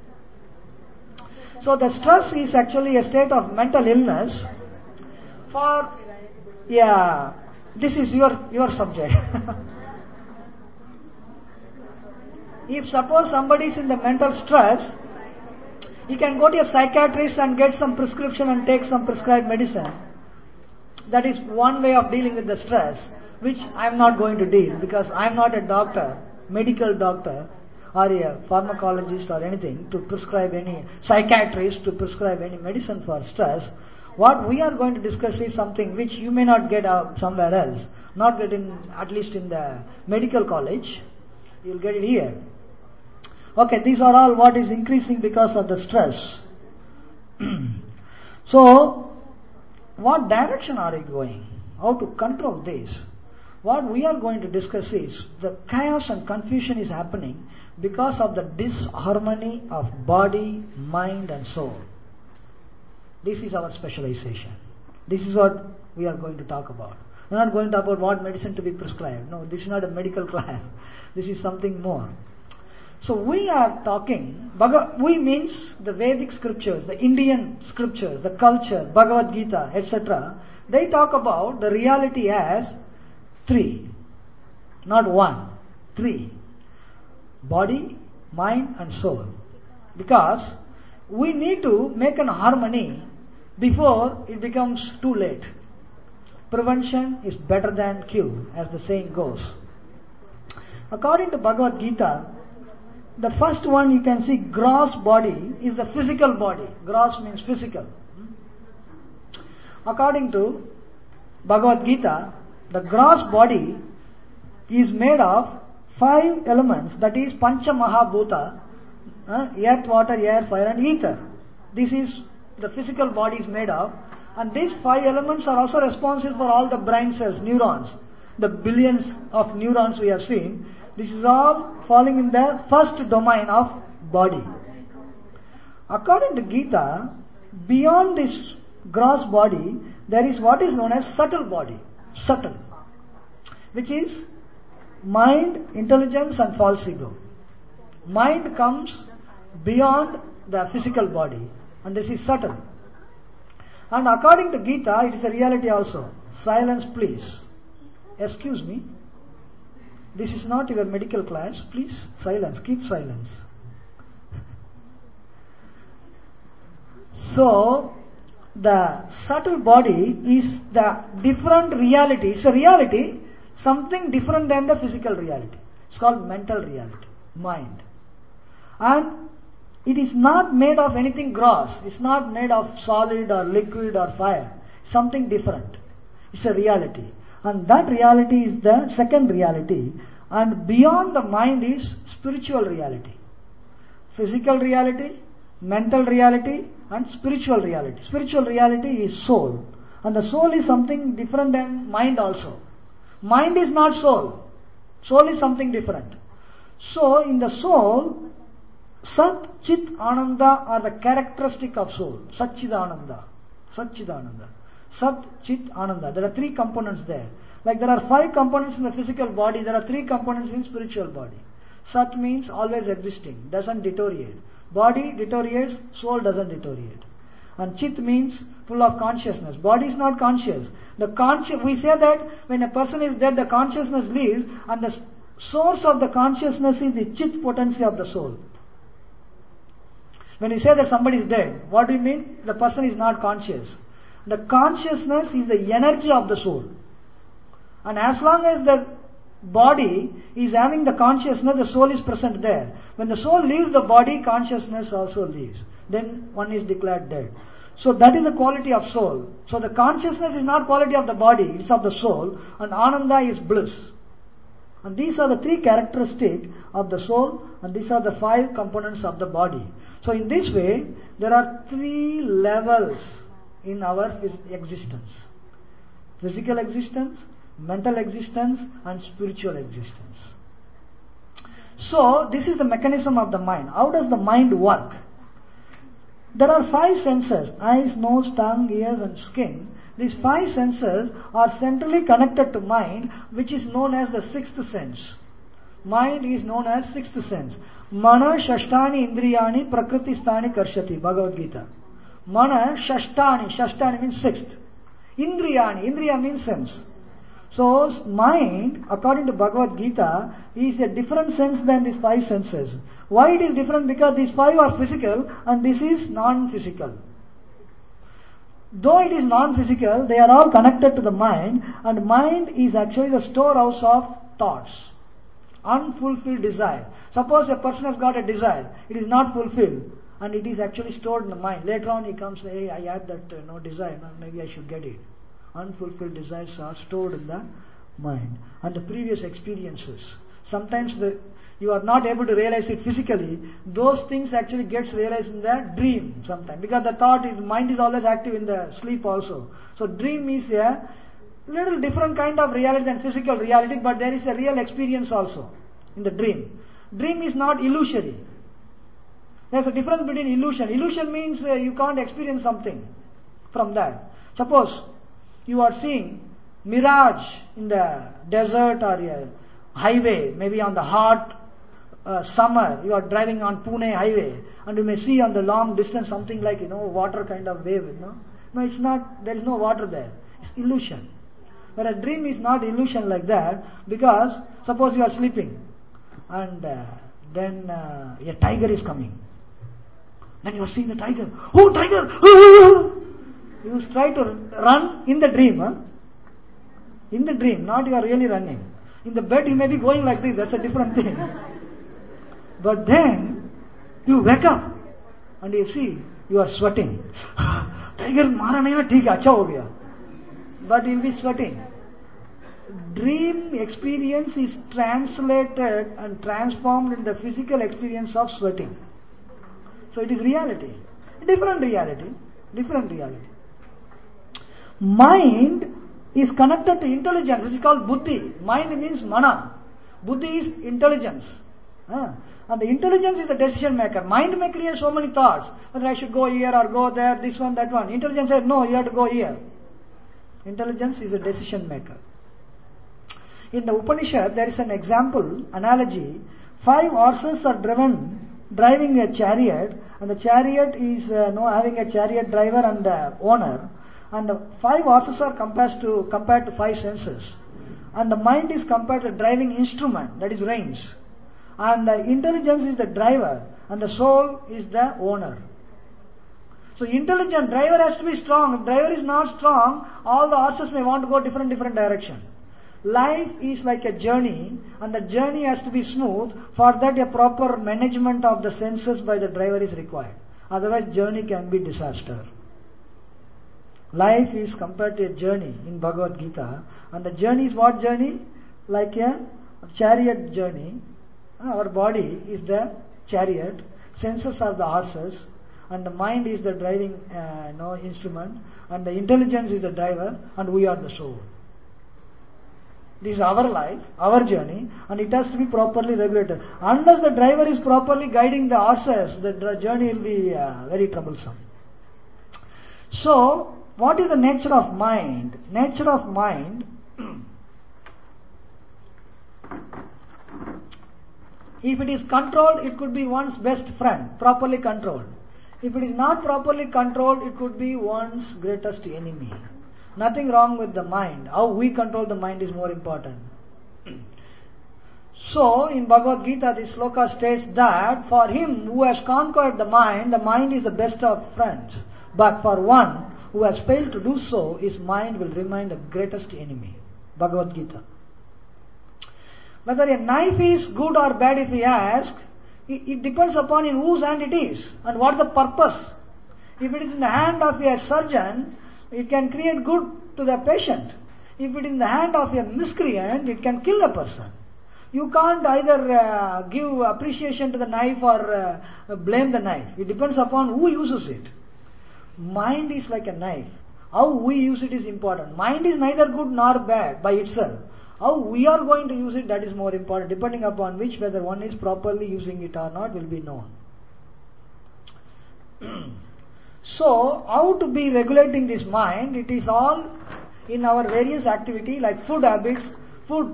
So the stress is actually a state of mental illness this is your subject. If suppose somebody is in the mental stress, he can go to a psychiatrist and get some prescription and take some prescribed medicine. That is one way of dealing with the stress, which I am not going to deal because I am not a doctor, medical doctor, or a pharmacologist or anything to prescribe any psychiatrist to prescribe any medicine for stress. What we are going to discuss is something which you may not get somewhere else, not get in, at least in the medical college. You will get it here. Okay, these are all what is increasing because of the stress. So, what direction are we going? How to control this? What we are going to discuss is the chaos and confusion is happening because of the disharmony of body, mind and soul. This is our specialization. This is what we are going to talk about. We are not going to talk about what medicine to be prescribed. No, this is not a medical class. This is something more. So we are talking, we means the Vedic scriptures, the Indian scriptures, the culture, Bhagavad Gita, etc. They talk about the reality as three, not one, three. Body, mind and soul. Because we need to make an harmony before it becomes too late. Prevention is better than cure, as the saying goes. According to Bhagavad Gita, the first one you can see, gross body, is the physical body. Gross means physical. According to Bhagavad Gita, the gross body is made of 5 elements, that is Pancha Mahabhuta, earth, water, air, fire and ether. This is the physical body is made of, and these 5 elements are also responsible for all the brain cells, neurons, the billions of neurons we have seen. This is all falling in the first domain of body. According to Gita, beyond this gross body, there is what is known as subtle body, subtle, which is mind, intelligence and false ego. Mind comes beyond the physical body, and this is subtle. And according to Gita, it is a reality also. Silence, please. Excuse me. This is not your medical class. Please, silence. Keep silence. So, the subtle body is the different reality. It's a reality, something different than the physical reality. It's called mental reality, mind. And it is not made of anything gross. It's not made of solid or liquid or fire. Something different. It's a reality. And that reality is the second reality. And beyond the mind is spiritual reality. Physical reality, mental reality and spiritual reality. Spiritual reality is soul. And the soul is something different than mind also. Mind is not soul. Soul is something different. So in the soul, Sat, Chit, Ananda are the characteristic of soul. Satchidananda. Satchidananda. Sat, Chit, Ananda. There are three components there. Like there are 5 components in the physical body, there are 3 components in spiritual body. Sat means always existing, doesn't deteriorate. Body deteriorates, soul doesn't deteriorate. And Chit means full of consciousness. Body is not conscious. We say that when a person is dead, the consciousness leaves, and the source of the consciousness is the Chit potency of the soul. When you say that somebody is dead, what do you mean? The person is not conscious. The consciousness is the energy of the soul. And as long as the body is having the consciousness, the soul is present there. When the soul leaves the body, consciousness also leaves. Then one is declared dead. So that is the quality of soul. So the consciousness is not quality of the body, it's of the soul. And Ananda is bliss. And these are the 3 characteristics of the soul, and these are the 5 components of the body. So in this way, there are 3 levels in our existence. Physical existence, mental existence, and spiritual existence. So this is the mechanism of the mind. How does the mind work? There are 5 senses: eyes, nose, tongue, ears, and skin. These 5 senses are centrally connected to mind, which is known as the 6th sense. Mind is known as 6th sense. Mana shashtani indriyani prakritistani karshati, Bhagavad Gita. Mana shashtani, shashtani means 6th. Indriyani, indriya means sense. So mind, according to Bhagavad Gita, is a different sense than these 5 senses. Why it is different? Because these 5 are physical and this is non-physical. Though it is non-physical, they are all connected to the mind, and mind is actually the storehouse of thoughts. Unfulfilled desire. Suppose a person has got a desire, it is not fulfilled, and it is actually stored in the mind. Later on he comes, hey, I had that desire, maybe I should get it. Unfulfilled desires are stored in the mind. And the previous experiences. Sometimes you are not able to realize it physically. Those things actually gets realized in the dream sometimes. Because the mind is always active in the sleep also. So dream is a little different kind of reality than physical reality, but there is a real experience also in the dream. Dream is not illusory. There's a difference between illusion. Illusion means you can't experience something from that. Suppose you are seeing mirage in the desert or a highway, maybe on the hot summer, you are driving on Pune highway, and you may see on the long distance something like, water kind of wave, No, it's not, there is no water there. It's illusion. Whereas dream is not illusion like that, because suppose you are sleeping, and then a tiger is coming. Then you are seeing the tiger. Oh, tiger! You try to run in the dream. In the dream, not you are really running. In the bed you may be going like this, that's a different thing. But then, you wake up, and you see, you are sweating. Tiger mara nahi na, theek hai, acha ho gaya. But you will be sweating. Dream experience is translated and transformed in the physical experience of sweating. So it is reality. Different reality. Different reality. Mind is connected to intelligence, which is called buddhi. Mind means mana. Buddhi is intelligence. And the intelligence is the decision maker. Mind may create so many thoughts, whether I should go here or go there, this one, that one. Intelligence says, no, you have to go here. Intelligence is a decision maker. In the Upanishad, there is an example, analogy. 5 horses are driving a chariot, and the chariot is having a chariot driver and the owner. And the 5 horses are compared to 5 senses. And the mind is compared to driving instrument, that is reins. And the intelligence is the driver, and the soul is the owner. So intelligent driver has to be strong. If driver is not strong, all the horses may want to go different direction. Life is like a journey, and the journey has to be smooth. For that, a proper management of the senses by the driver is required. Otherwise, journey can be disaster. Life is compared to a journey in Bhagavad Gita, and the journey is what journey? Like a chariot journey. Our body is the chariot, senses are the horses, and the mind is the driving instrument, and the intelligence is the driver, and we are the soul. This is our life, our journey, and it has to be properly regulated. Unless the driver is properly guiding the horses, the journey will be very troublesome. So, what is the nature of mind? Nature of mind, if it is controlled, it could be one's best friend, properly controlled. If it is not properly controlled, it could be one's greatest enemy. Nothing wrong with the mind. How we control the mind is more important. So, in Bhagavad Gita, this sloka states that for him who has conquered the mind is the best of friends. But for one who has failed to do so, his mind will remain the greatest enemy. Bhagavad Gita. Whether a knife is good or bad, if we ask, it depends upon in whose hand it is and what the purpose. If it is in the hand of a surgeon, it can create good to the patient. If it is in the hand of a miscreant, it can kill a person. You can't either give appreciation to the knife or blame the knife. It depends upon who uses it. Mind is like a knife. How we use it is important. Mind is neither good nor bad by itself. How we are going to use it, that is more important. Depending upon which, whether one is properly using it or not will be known. So, how to be regulating this mind? It is all in our various activity like food habits. Food.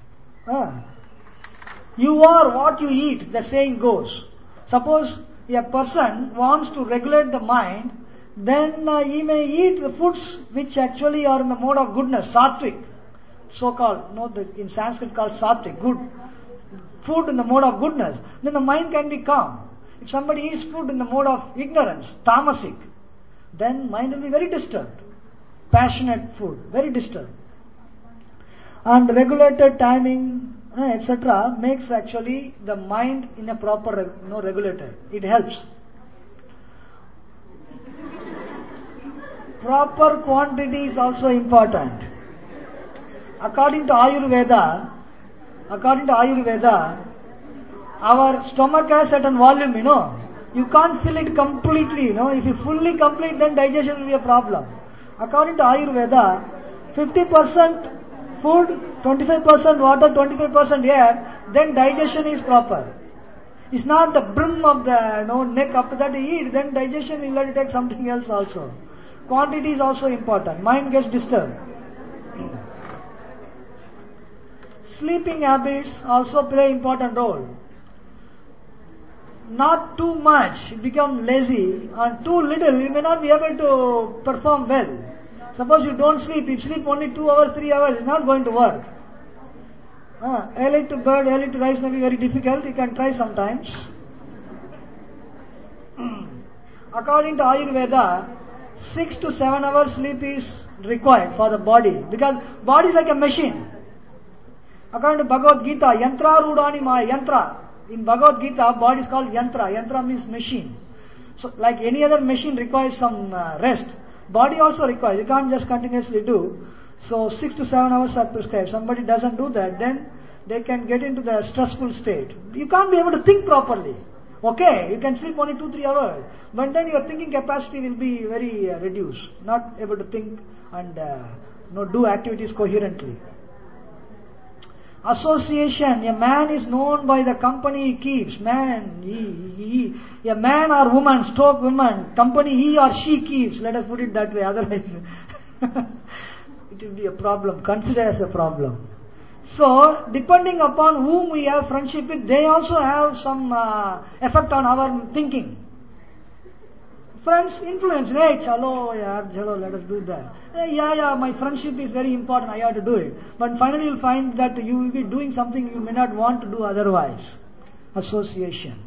You are what you eat, the saying goes. Suppose a person wants to regulate the mind, then he may eat the foods which actually are in the mode of goodness, sattvic, so-called, in Sanskrit called sattvic, good. Food in the mode of goodness, then the mind can be calm. If somebody eats food in the mode of ignorance, tamasic, then mind will be very disturbed. Passionate food, very disturbed. And regulated timing, etc. makes actually the mind in a proper, regulated. It helps. Proper quantity is also important. According to Ayurveda, our stomach has certain volume, You can't fill it completely, If you fully complete, then digestion will be a problem. According to Ayurveda, 50% food, 25% water, 25% air, then digestion is proper. It's not the brim of the neck up to that you eat, then digestion will let it take something else also. Quantity is also important. Mind gets disturbed. Sleeping habits also play important role. Not too much, you become lazy, and too little, you may not be able to perform well. Suppose you don't sleep, you sleep only 2 hours, 3 hours, it's not going to work. Early to bed, early to rise may be very difficult, you can try sometimes. According to Ayurveda, 6 to 7 hours sleep is required for the body, because body is like a machine. According to Bhagavad Gita, yantra rudani maya, yantra. In Bhagavad Gita, body is called yantra. Yantra means machine. So, like any other machine requires some rest. Body also requires. You can't just continuously do. So, 6 to 7 hours are prescribed. Somebody doesn't do that, then they can get into the stressful state. You can't be able to think properly. Okay, you can sleep only 2-3 hours, but then your thinking capacity will be very reduced. Not able to think and do activities coherently. Association. A man is known by the company he keeps. A man or woman, stroke woman, company he or she keeps. Let us put it that way. Otherwise, it will be a problem. Consider as a problem. So, depending upon whom we have friendship with, they also have some effect on our thinking. Friends influence. Hey, chalo, let us do that. Hey, my friendship is very important, I have to do it. But finally you'll find that you will be doing something you may not want to do otherwise. Association.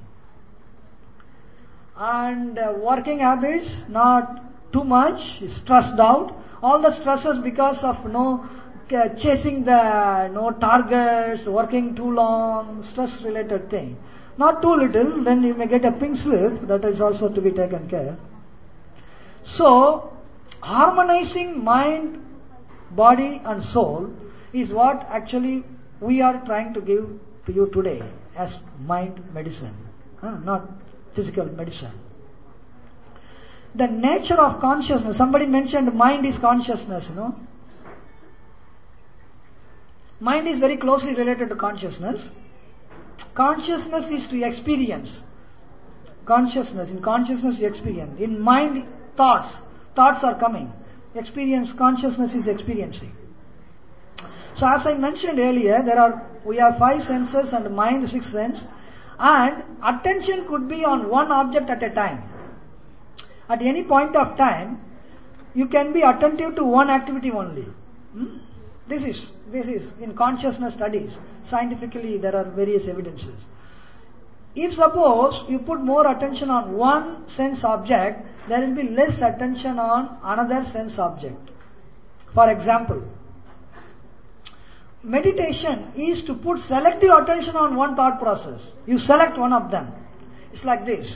And working habits, not too much, stressed out. All the stresses because of chasing the targets, working too long, stress related thing. Not too little, then you may get a pink slip, that is also to be taken care. So, harmonizing mind, body and soul is what actually we are trying to give to you today as mind medicine, not physical medicine. The nature of consciousness, somebody mentioned mind is consciousness, Mind is very closely related to consciousness. Consciousness is to experience. Consciousness, in consciousness you experience. In mind, thoughts are coming. experience, consciousness is experiencing. So as I mentioned earlier, we have 5 senses and mind 6 sense, and attention could be on one object at a time. At any point of time, you can be attentive to one activity only. This is in consciousness studies. Scientifically, there are various evidences. If suppose you put more attention on one sense object, there will be less attention on another sense object. For example, meditation is to put selective attention on one thought process. You select one of them. It's like this.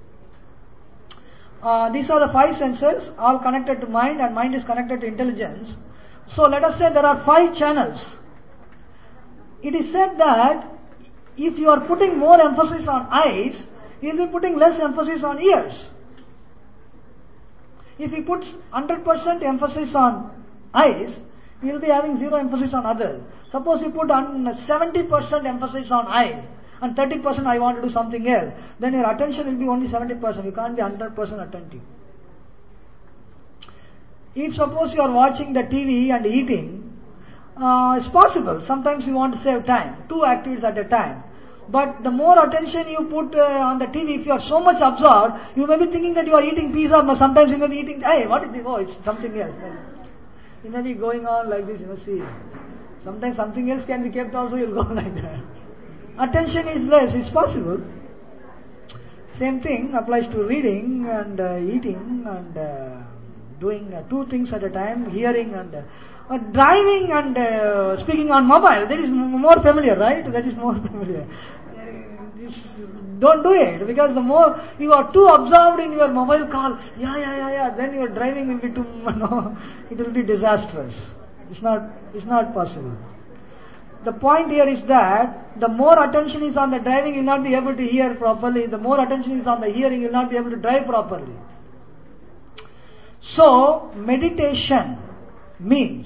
These are the 5 senses, all connected to mind, and mind is connected to intelligence. So let us say there are 5 channels. It is said that if you are putting more emphasis on eyes, you will be putting less emphasis on ears. If you put 100% emphasis on eyes, you will be having 0 emphasis on others. Suppose you put 70% emphasis on eyes and 30% I want to do something else, then your attention will be only 70%. You can't be 100% attentive. If suppose you are watching the TV and eating, it's possible. Sometimes you want to save time, 2 activities at a time. But the more attention you put on the TV, if you are so much absorbed, you may be thinking that you are eating pizza, but sometimes you may be eating, hey, what is this? Oh, it's something else. You may be going on like this, see. Sometimes something else can be kept also, you'll go like that. Attention is less, it's possible. Same thing applies to reading and eating and doing 2 things at a time, hearing and driving and speaking on mobile. That is more familiar, right? That is more familiar. Don't do it, because the more you are too absorbed in your mobile call, then your driving will be too, it will be disastrous. It's not possible. The point here is that the more attention is on the driving, you will not be able to hear properly. The more attention is on the hearing, you will not be able to drive properly. So, meditation means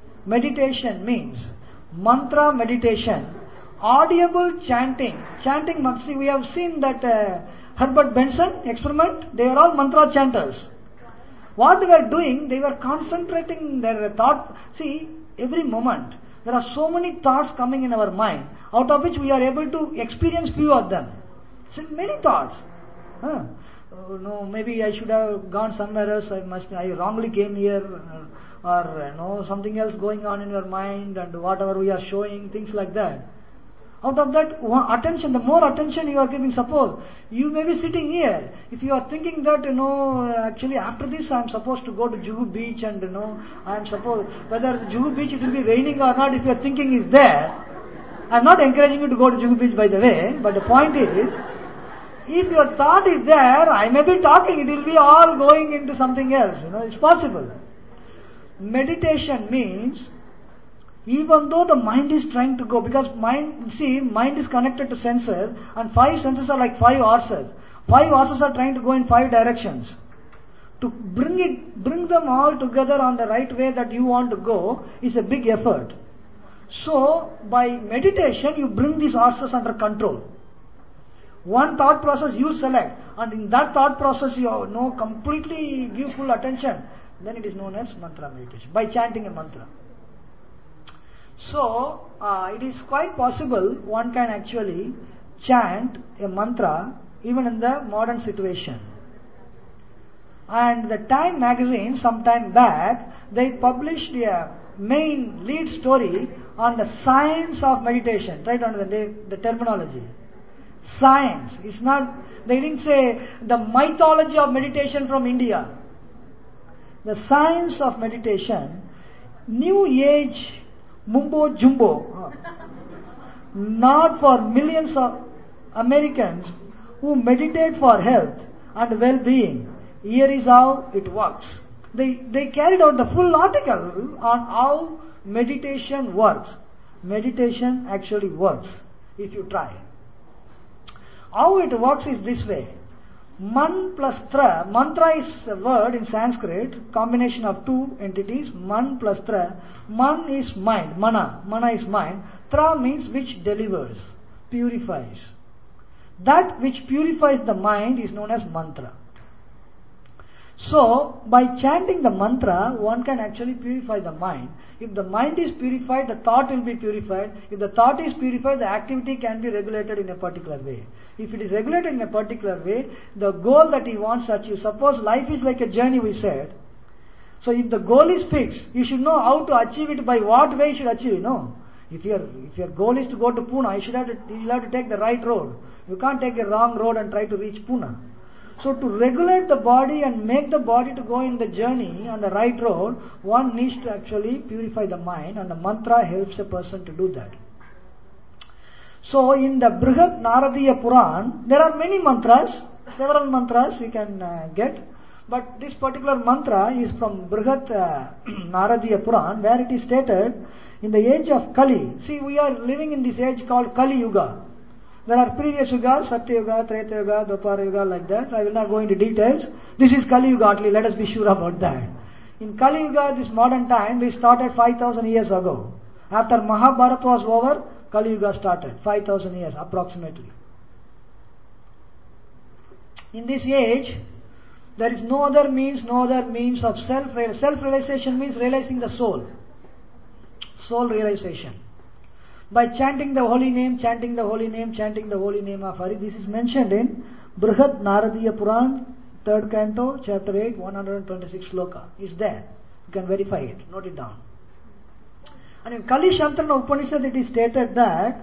mantra meditation, audible chanting. Chanting, we have seen that Herbert Benson experiment, they are all mantra chanters. What they were doing, they were concentrating their thought. See, every moment, there are so many thoughts coming in our mind, out of which we are able to experience few of them. So many thoughts. No, maybe I should have gone somewhere else, I wrongly came here, or something else going on in your mind, and whatever we are showing, things like that. Out of that attention, the more attention you are giving, suppose you may be sitting here. If you are thinking that, actually after this I am supposed to go to Juhu Beach and, I am supposed, whether Juhu Beach it will be raining or not, if your thinking is there, I am not encouraging you to go to Juhu Beach by the way, but the point is, if your thought is there, I may be talking, it will be all going into something else, it's possible. Meditation means, even though the mind is trying to go, because mind is connected to senses, and 5 senses are like 5 horses. 5 horses are trying to go in 5 directions. To bring them all together on the right way that you want to go is a big effort. So, by meditation, you bring these horses under control. One thought process you select, and in that thought process you completely give full attention, then it is known as mantra meditation, by chanting a mantra. So, it is quite possible one can actually chant a mantra even in the modern situation. And the Time magazine, some time back, they published a main lead story on the science of meditation. Try to understand the terminology. Science. It's not, they didn't say the mythology of meditation from India. The science of meditation, New Age Mumbo Jumbo, not for millions of Americans who meditate for health and well-being. Here is how it works. They carried out the full article on how meditation works. Meditation actually works if you try. How it works is this way. Man plus tra. Mantra is a word in Sanskrit, combination of 2 entities, man plus tra. Man is mind, mana. Mana is mind. Tra means which delivers, purifies. That which purifies the mind is known as mantra. So, by chanting the mantra, one can actually purify the mind. If the mind is purified, the thought will be purified. If the thought is purified, the activity can be regulated in a particular way. If it is regulated in a particular way, the goal that he wants to achieve, suppose life is like a journey, we said. So if the goal is fixed, you should know how to achieve it, by what way you should achieve, If your goal is to go to Pune, you have to take the right road. You can't take a wrong road and try to reach Pune. So to regulate the body and make the body to go in the journey on the right road, one needs to actually purify the mind, and the mantra helps a person to do that. So in the Brihat Naradiya Puran, there are many mantras, several mantras we can get, but this particular mantra is from Brihat Naradiya Puran, where it is stated, in the age of Kali. See, we are living in this age called Kali Yuga. There are previous yugas, Satya Yuga, Treta Yuga, Dwapara Yuga, like that. I will not go into details. This is Kali Yuga, at least let us be sure about that. In Kali Yuga, this modern time, we started 5,000 years ago. After Mahabharata was over, Kali Yuga started, 5,000 years approximately. In this age, there is no other means of self-realization means realizing the soul. Soul realization. By chanting the holy name, chanting the holy name, chanting the holy name of Hari. This is mentioned in Brihat Naradiya Puran, 3rd canto, chapter 8, 126 sloka. Is there. You can verify it. Note it down. And in Kali Shantarana Upanishad it is stated that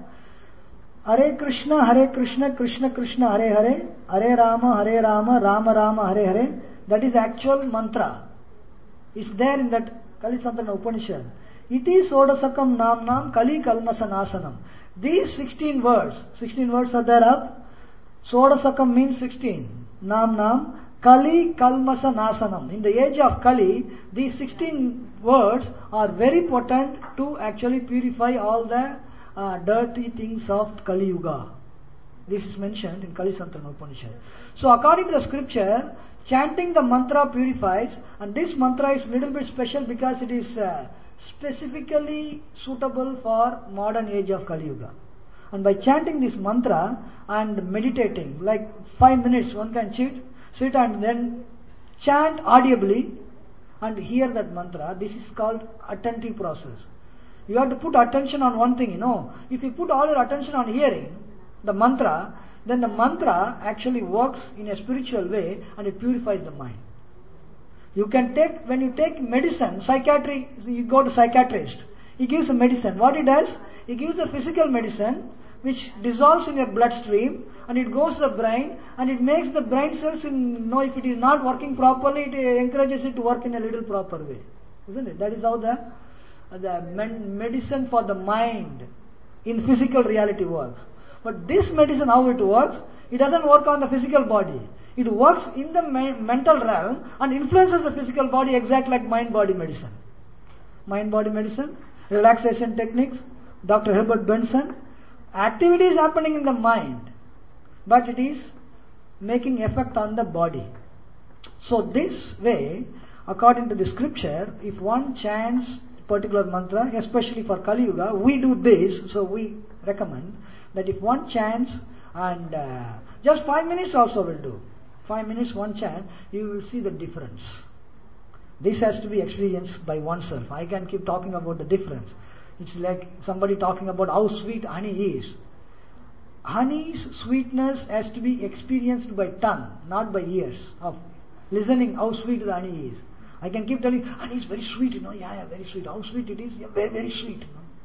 Hare Krishna, Krishna Krishna, Hare Hare, Hare Rama, Rama Rama, Hare Hare. That is actual mantra. Is there in that Kali Shantarana Upanishad. Iti Sodasakam Namnam Kali Kalmasanasanam. These 16 words are there up. Sodasakam means 16. Namnam Kali Kalmasanasanam. In the age of Kali, these 16 words are very potent to actually purify all the dirty things of Kali Yuga. This is mentioned in Kali Shantarana Upanishad. So according to the scripture, chanting the mantra purifies, and this mantra is little bit special because it is specifically suitable for modern age of Kali Yuga. And by chanting this mantra and meditating, like 5 minutes, one can sit and then chant audibly and hear that mantra. This is called attentive process. You have to put attention on one thing, If you put all your attention on hearing the mantra, then the mantra actually works in a spiritual way and it purifies the mind. You can take, when you take medicine, you go to psychiatrist, he gives a medicine. What he does? He gives a physical medicine which dissolves in your bloodstream and it goes to the brain and it makes the brain cells, if it is not working properly, it encourages it to work in a little proper way. Isn't it? That is how the medicine for the mind in physical reality works. But this medicine, how it works, it doesn't work on the physical body. It works in the mental realm and influences the physical body exactly like mind-body medicine. Mind-body medicine, relaxation techniques, Dr. Herbert Benson. Activity is happening in the mind, but it is making effect on the body. So this way, according to the scripture, if one chants particular mantra, especially for Kali Yuga, we do this, so we recommend that if one chants and just 5 minutes also will do. 5 minutes, one chant, you will see the difference. This has to be experienced by oneself. I can keep talking about the difference. It's like somebody talking about how sweet honey is. Honey's sweetness has to be experienced by tongue, not by ears. Of listening how sweet the honey is. I can keep telling, honey is very sweet, yeah, very sweet. How sweet it is? Yeah, very, very sweet.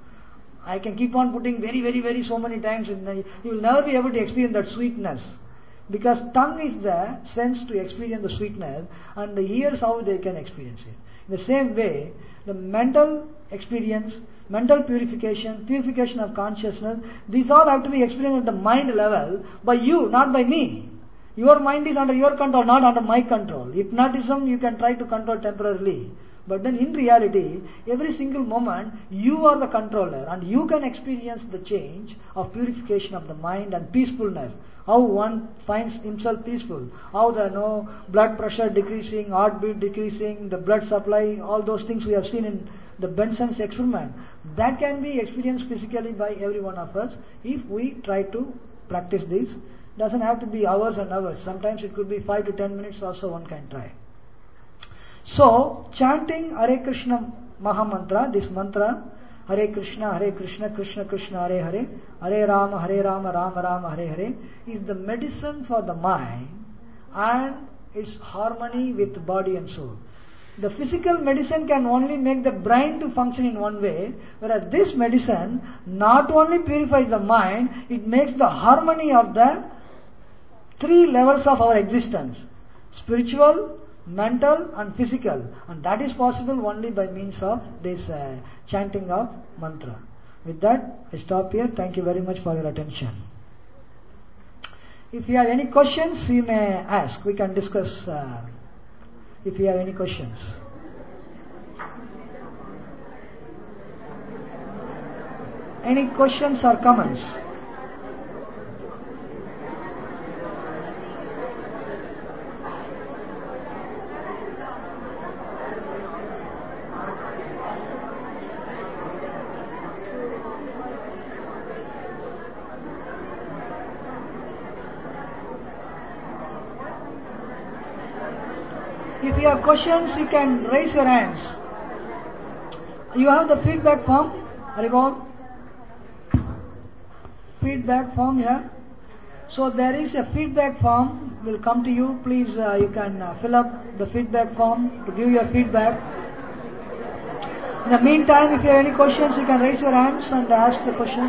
I can keep on putting very, very, very so many times. You will never be able to experience that sweetness. Because tongue is the sense to experience the sweetness and the ears how they can experience it. In the same way, the mental experience, mental purification of consciousness, these all have to be experienced at the mind level by you, not by me. Your mind is under your control, not under my control. Hypnotism you can try to control temporarily. But then in reality, every single moment, you are the controller and you can experience the change of purification of the mind and peacefulness. How one finds himself peaceful. How the blood pressure decreasing, heartbeat decreasing, the blood supply, all those things we have seen in the Benson's experiment. That can be experienced physically by every one of us if we try to practice this. Doesn't have to be hours and hours. Sometimes it could be 5 to 10 minutes also one can try. So, chanting Hare Krishna Mahamantra, this mantra, Hare Krishna, Krishna Krishna, Hare Hare, Hare Rama, Rama Rama, Hare Hare, is the medicine for the mind and its harmony with body and soul. The physical medicine can only make the brain to function in one way, whereas this medicine not only purifies the mind, it makes the harmony of the three levels of our existence: spiritual, mental and physical, and that is possible only by means of this chanting of mantra. With that, I stop here. Thank you very much for your attention. If you have any questions, you may ask. We can discuss if you have any questions. Any questions or comments? If you have questions, you can raise your hands. You have the feedback form, Haribol? Feedback form you have? So there is a feedback form will come to you. Please, you can fill up the feedback form to give your feedback. In the meantime, if you have any questions, you can raise your hands and ask the question.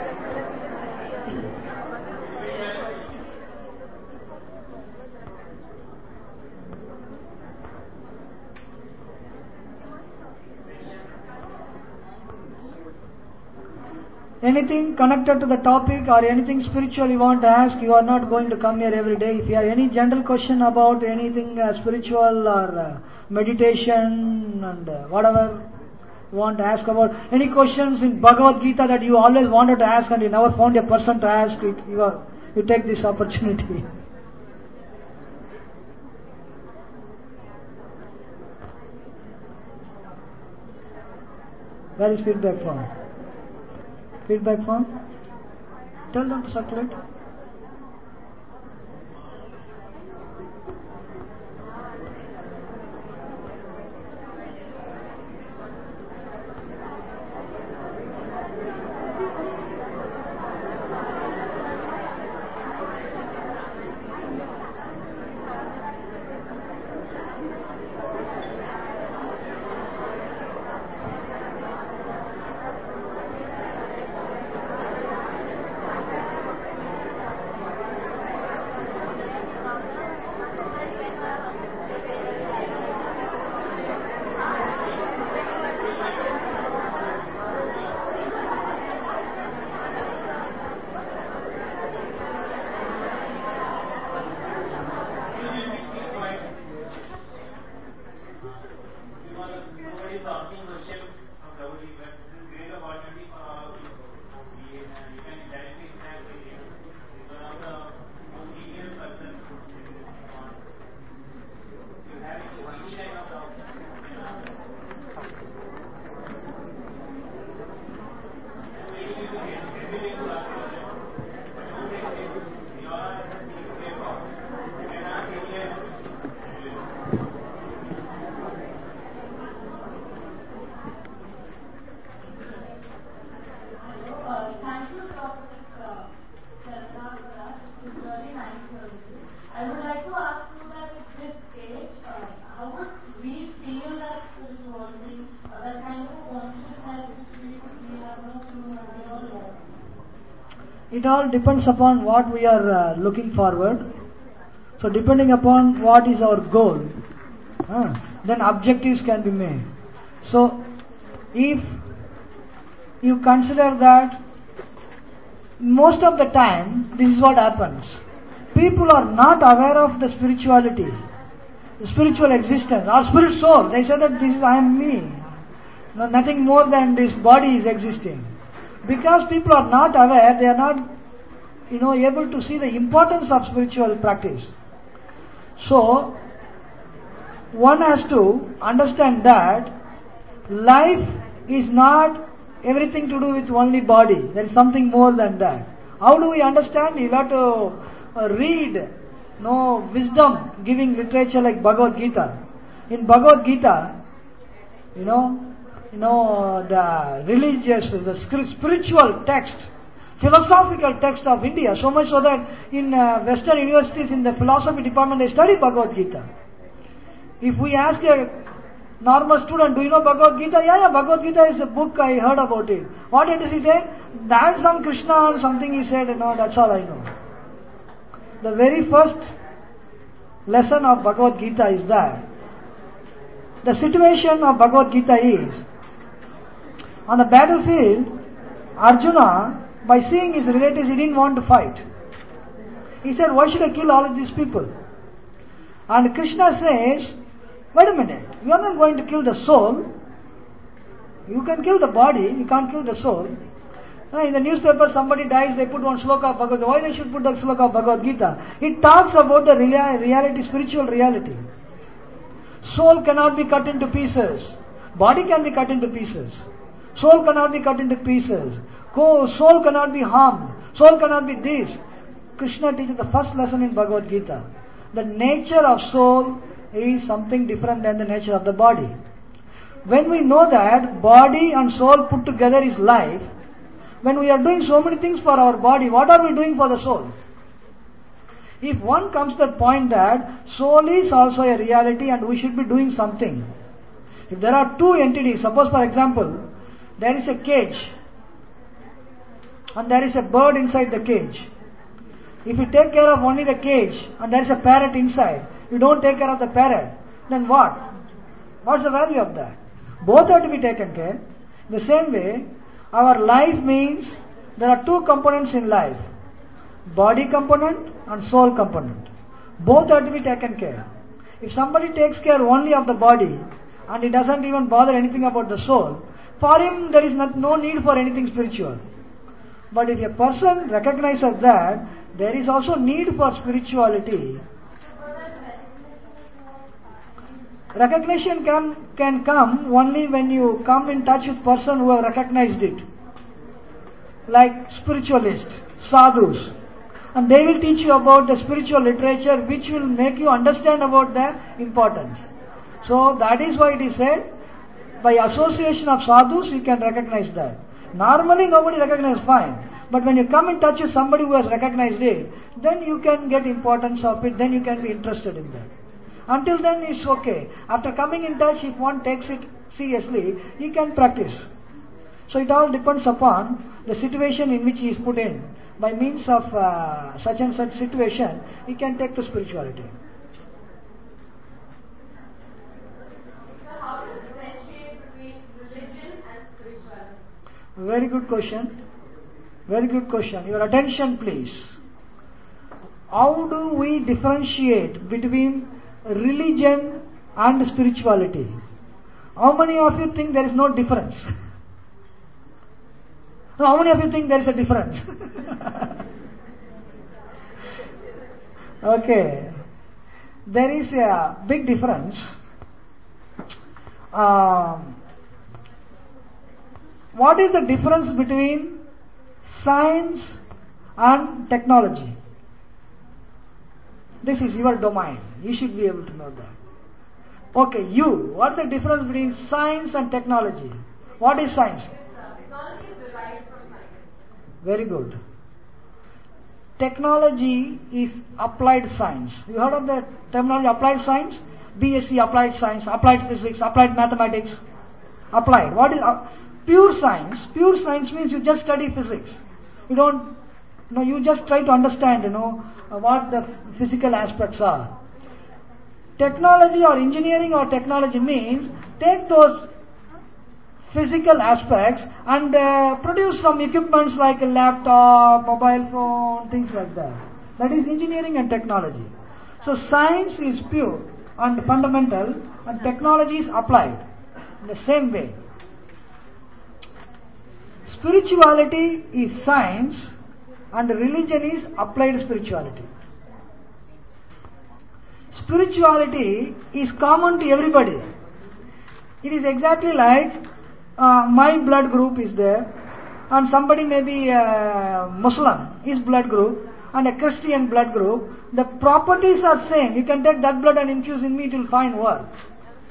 Anything connected to the topic or anything spiritual you want to ask, you are not going to come here every day. If you have any general question about anything spiritual or meditation and whatever you want to ask about, any questions in Bhagavad Gita that you always wanted to ask and you never found a person to ask, you take this opportunity. Where is feedback form? Feedback form? Tell them to circulate. It all depends upon what we are looking forward. So depending upon what is our goal, then objectives can be made. So if you consider that most of the time, this is what happens. People are not aware of the spirituality, the spiritual existence, or spirit soul. They say that this is I am me. No, nothing more than this body is existing. Because people are not aware, they are not, able to see the importance of spiritual practice. So, one has to understand that life is not everything to do with only body. There is something more than that. How do we understand? You have to read wisdom giving literature like Bhagavad Gita. In Bhagavad Gita, the religious, the spiritual text, philosophical text of India, so much so that in Western universities in the philosophy department they study Bhagavad Gita. If we ask a normal student, do you know Bhagavad Gita? Yeah, Bhagavad Gita is a book, I heard about it. What does he say? That's some Krishna or something he said, that's all I know. The very first lesson of Bhagavad Gita is that the situation of Bhagavad Gita is, on the battlefield, Arjuna, by seeing his relatives, he didn't want to fight. He said, why should I kill all of these people? And Krishna says, wait a minute, you are not going to kill the soul. You can kill the body, you can't kill the soul. In the newspaper, somebody dies, they put one sloka of Bhagavad Gita. Why they should put the sloka of Bhagavad Gita? It talks about the reality, spiritual reality. Soul cannot be cut into pieces. Body can be cut into pieces. Soul cannot be cut into pieces. Soul cannot be harmed. Soul cannot be this. Krishna teaches the first lesson in Bhagavad Gita. The nature of soul is something different than the nature of the body. When we know that body and soul put together is life, when we are doing so many things for our body, what are we doing for the soul? If one comes to the point that soul is also a reality and we should be doing something. If there are two entities, suppose for example, there is a cage and there is a bird inside the cage. If you take care of only the cage and there is a parrot inside, you don't take care of the parrot, then what? What's the value of that? Both have to be taken care. In the same way, our life means there are two components in life. Body component and soul component. Both have to be taken care. If somebody takes care only of the body and he doesn't even bother anything about the soul, for him there is no need for anything spiritual. But if a person recognizes that there is also need for spirituality, recognition can come only when you come in touch with person who have recognized it. Like spiritualists, sadhus. And they will teach you about the spiritual literature which will make you understand about their importance. So that is why it is said, by association of sadhus you can recognize that. Normally nobody recognizes, fine. But when you come in touch with somebody who has recognized it, then you can get importance of it, then you can be interested in that. Until then it's okay. After coming in touch, if one takes it seriously, he can practice. So it all depends upon the situation in which he is put in. By means of such and such situation, he can take to spirituality. So how to differentiate between religion and spirituality? Very good question. Very good question. Your attention please. How do we differentiate between religion and spirituality? How many of you think there is no difference? How many of you think there is a difference? Okay. There is a big difference. What is the difference between science and technology? This is your domain. You should be able to know that. Okay, what is the difference between science and technology? What is science? Technology is derived from science. Very good. Technology is applied science. You heard of the terminology applied science? BSc applied science, applied physics, applied mathematics. Applied. What is pure science? Pure science means you just study physics. You just try to understand, what the physical aspects are. Technology or engineering or technology means take those physical aspects and produce some equipments like a laptop, mobile phone, things like that. That is engineering and technology. So science is pure and fundamental and technology is applied. In the same way, spirituality is science and religion is applied spirituality. Spirituality is common to everybody. It is exactly like my blood group is there and somebody may be a Muslim, his blood group, and a Christian blood group. The properties are same. You can take that blood and infuse in me, it will fine work.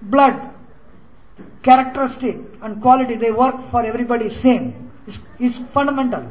blood, characteristic and quality, they work for everybody same. Is fundamental.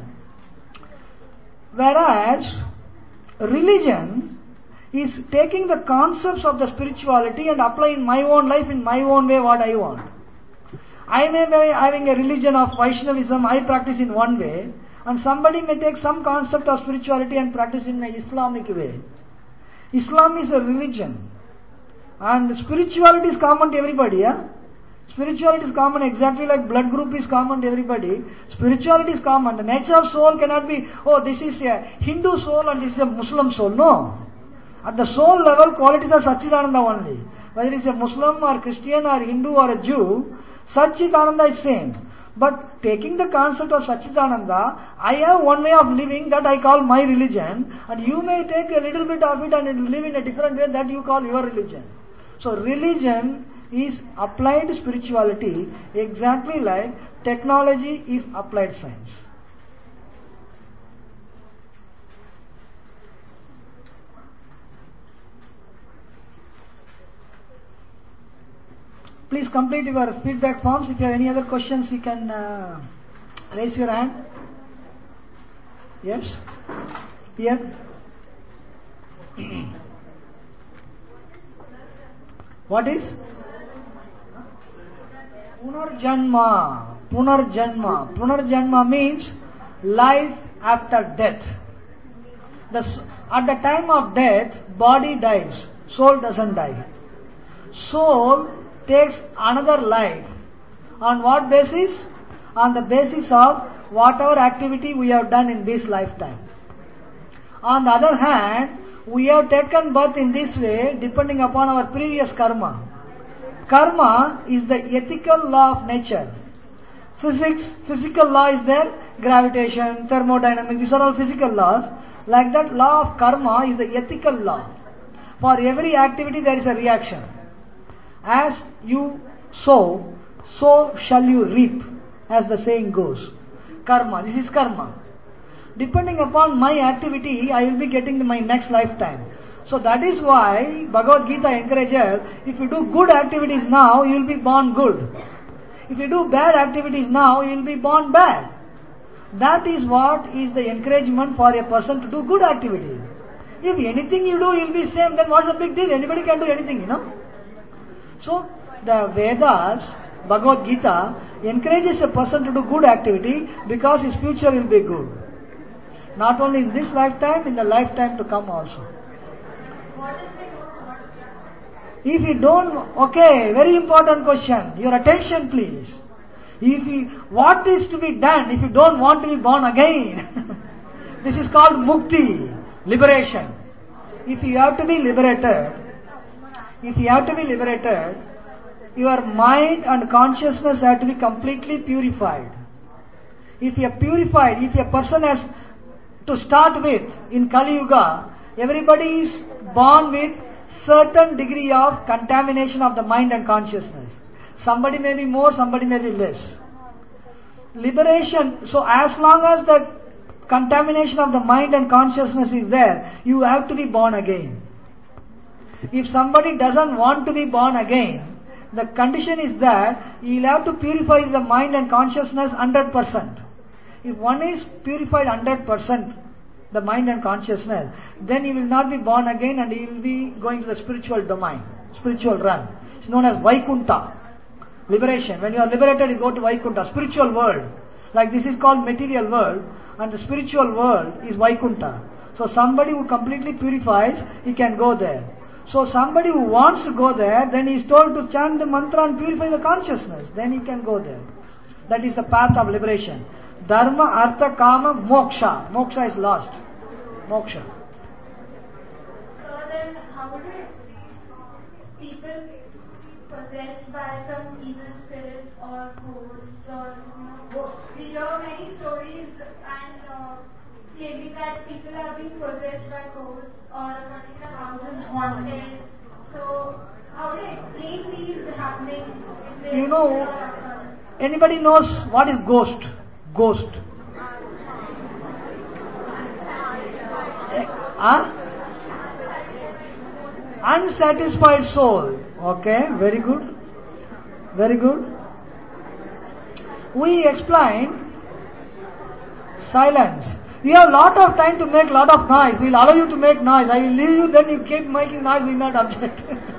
Whereas religion is taking the concepts of the spirituality and applying my own life in my own way what I want. I may be having a religion of Vaishnavism, I practice in one way, and somebody may take some concept of spirituality and practice in an Islamic way. Islam is a religion, and spirituality is common to everybody. Yeah? Spirituality is common exactly like blood group is common to everybody. Spirituality is common. The nature of soul cannot be, oh, this is a Hindu soul and this is a Muslim soul. No. At the soul level, qualities are Satchidananda only. Whether it's a Muslim or Christian or Hindu or a Jew, Satchidananda is same. But taking the concept of Satchidananda, I have one way of living that I call my religion, and you may take a little bit of it and live in a different way that you call your religion. So religion is applied spirituality exactly like technology is applied science. Please complete your feedback forms. If you have any other questions, you can raise your hand. Yes? Here? What is? Punarjanma. Punarjanma. Punarjanma means life after death. At the time of death, body dies. Soul doesn't die. Soul takes another life. On what basis? On the basis of whatever activity we have done in this lifetime. On the other hand, we have taken birth in this way depending upon our previous karma. Karma is the ethical law of nature. Physical law is there, gravitation, thermodynamics, these are all physical laws. Like that, law of karma is the ethical law. For every activity there is a reaction. As you sow, so shall you reap, as the saying goes. Karma, this is karma. Depending upon my activity, I will be getting my next lifetime. So that is why Bhagavad Gita encourages, if you do good activities now, you will be born good. If you do bad activities now, you will be born bad. That is what is the encouragement for a person to do good activities. If anything you do, you will be same, then what's the big deal? Anybody can do anything, you know. So the Vedas, Bhagavad Gita, encourages a person to do good activity because his future will be good. Not only in this lifetime, in the lifetime to come also. If you don't, okay, very important question. Your attention please. What is to be done if you don't want to be born again? This is called mukti, liberation. If you have to be liberated, your mind and consciousness have to be completely purified. If you are purified, if a person has to start with, in Kali Yuga, everybody is born with certain degree of contamination of the mind and consciousness. Somebody may be more, somebody may be less. Liberation, so as long as the contamination of the mind and consciousness is there, you have to be born again. If somebody doesn't want to be born again, the condition is that he will have to purify the mind and consciousness 100%. If one is purified 100%, the mind and consciousness, then he will not be born again and he will be going to the spiritual domain, spiritual realm. It's known as Vaikuntha. Liberation. When you are liberated, you go to Vaikuntha, spiritual world. Like this is called material world, and the spiritual world is Vaikuntha. So somebody who completely purifies, he can go there. So somebody who wants to go there, then he is told to chant the mantra and purify the consciousness. Then he can go there. That is the path of liberation. Dharma, Artha, Kama, Moksha. Moksha is lost. Moksha. So then, how do people possessed by some evil spirits or ghosts or we hear many stories and claiming that people are being possessed by ghosts or a particular house is haunted. So how do you explain these happenings? You know, anybody knows what is ghost? Ghost. Unsatisfied soul. Okay, very good. Very good. We explained silence. You have lot of time to make lot of noise. We will allow you to make noise. I will leave you, then you keep making noise, we will not object.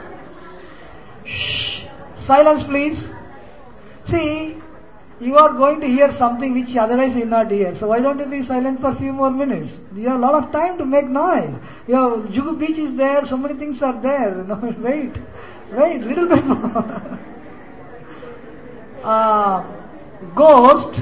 Shh. Silence, please. See, you are going to hear something which otherwise you will not hear. So why don't you be silent for a few more minutes? You have a lot of time to make noise. Your Juhu beach is there, so many things are there. No, wait, little bit more. Ghost,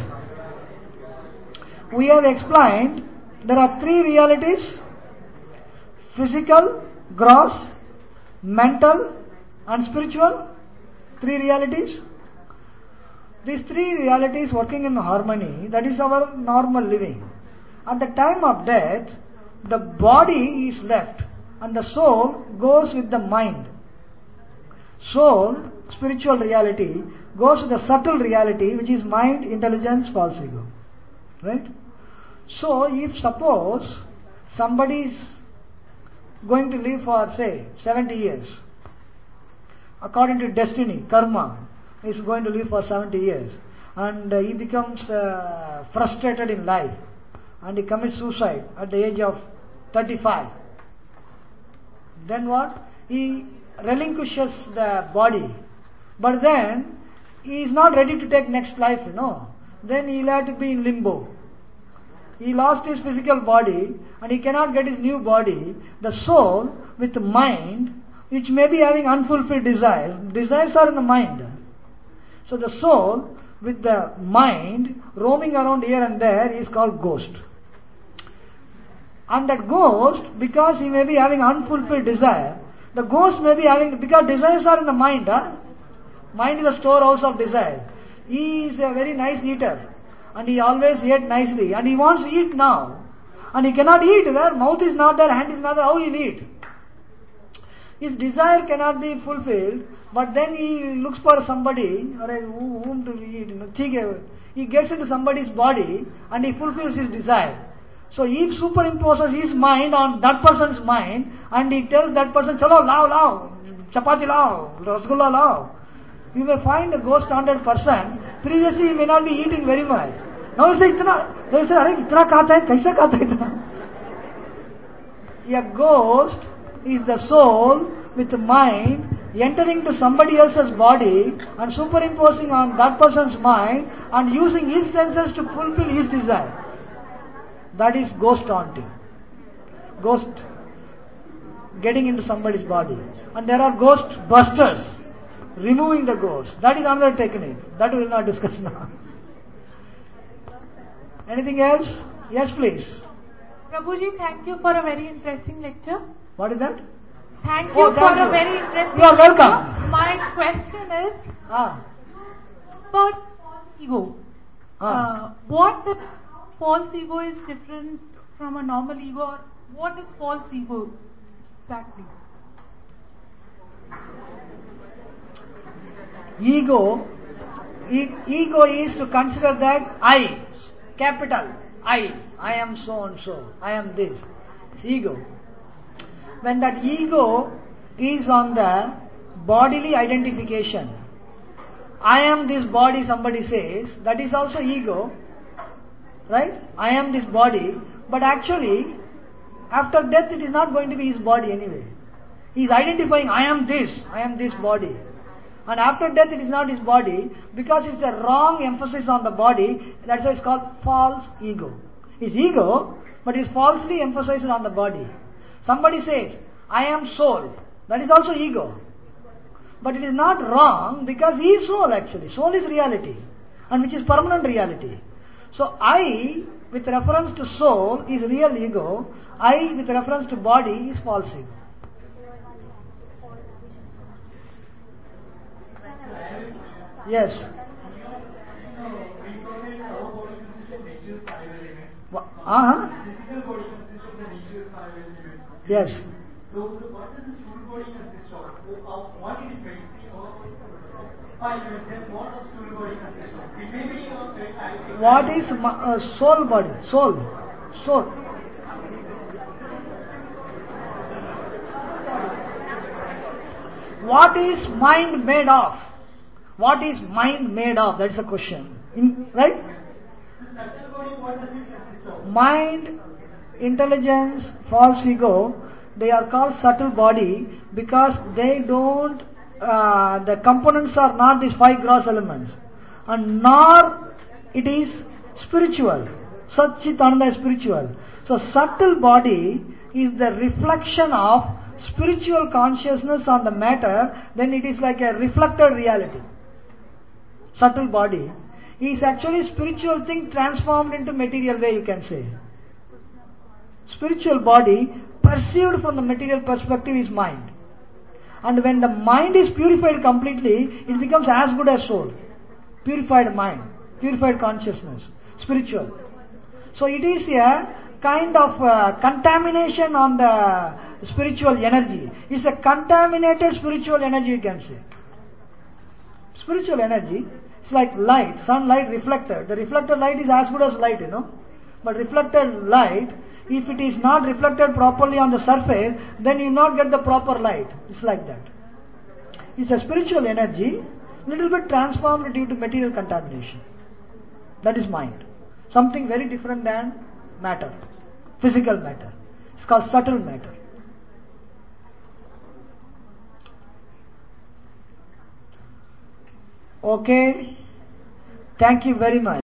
we have explained there are three realities: physical, gross, mental and spiritual. Three realities. These three realities working in harmony, that is our normal living. At the time of death, the body is left and the soul goes with the mind. Soul, spiritual reality, goes to the subtle reality which is mind, intelligence, false ego. Right? So, if suppose somebody is going to live for say 70 years, according to destiny, karma, is going to live for 70 years and he becomes frustrated in life and he commits suicide at the age of 35. Then what? He relinquishes the body, but then he is not ready to take next life, Then he will have to be in limbo. He lost his physical body and he cannot get his new body. The soul with the mind, which may be having unfulfilled desires. Desires are in the mind. So the soul with the mind roaming around here and there is called ghost. And that ghost, because he may be having unfulfilled desire, the ghost may be having, because desires are in the mind. Mind is a storehouse of desire. He is a very nice eater and he always ate nicely and he wants to eat now. And he cannot eat there, mouth is not there, hand is not there, how he will eat? His desire cannot be fulfilled, but then he looks for somebody, whom to eat. He gets into somebody's body and he fulfills his desire. So he superimposes his mind on that person's mind and he tells that person, chalo, lao, chapati lao, rasgulla lao. You may find a ghost standard person, previously he may not be eating very much. Now he will say, itna khata hai, kaisa khata hai itna? A ghost is the soul with the mind entering to somebody else's body and superimposing on that person's mind and using his senses to fulfill his desire. That is ghost haunting. Ghost getting into somebody's body. And there are ghost busters, removing the ghost. That is another technique. That we will not discuss now. Anything else? Yes, please. Prabhuji, thank you for a very interesting lecture. What is that? Thank you for a very interesting lecture. You are welcome. My question is about ego. What if false ego is different from a normal ego, or what is false ego exactly? Ego is to consider that I, capital I am so and so, I am this. It's ego. When that ego is on the bodily identification, I am this body, somebody says, that is also ego, right? I am this body, but actually, after death it is not going to be his body anyway. He is identifying, I am this body. And after death it is not his body, because it's a wrong emphasis on the body, that's why it's called false ego. It's ego, but it's falsely emphasized on the body. Somebody says, I am soul. That is also ego. But it is not wrong because he is soul actually. Soul is reality, and which is permanent reality. So I with reference to soul is real ego. I with reference to body is false ego. Yes. Yes. So what does the stool body consist of? What it is medicine or what does stool body consist of? It may be what is soul body? Soul. What is mind made of? What is mind made of? That's the question. Right? Subtle body, what does it consist of? Mind, intelligence, false ego, they are called subtle body because they don't, the components are not these 5 gross elements. And nor it is spiritual. Satchit Ananda is spiritual. So subtle body is the reflection of spiritual consciousness on the matter, then it is like a reflected reality. Subtle body is actually spiritual thing transformed into material way, you can say. Spiritual body perceived from the material perspective is mind. And when the mind is purified completely, it becomes as good as soul. Purified mind, purified consciousness, spiritual. So it is a kind of contamination on the spiritual energy. It's a contaminated spiritual energy, you can say. Spiritual energy is like light, sunlight reflected. The reflected light is as good as light, But reflected light, if it is not reflected properly on the surface, then you will not get the proper light. It's like that. It's a spiritual energy, little bit transformed due to material contamination. That is mind. Something very different than matter, physical matter. It's called subtle matter. Okay. Thank you very much.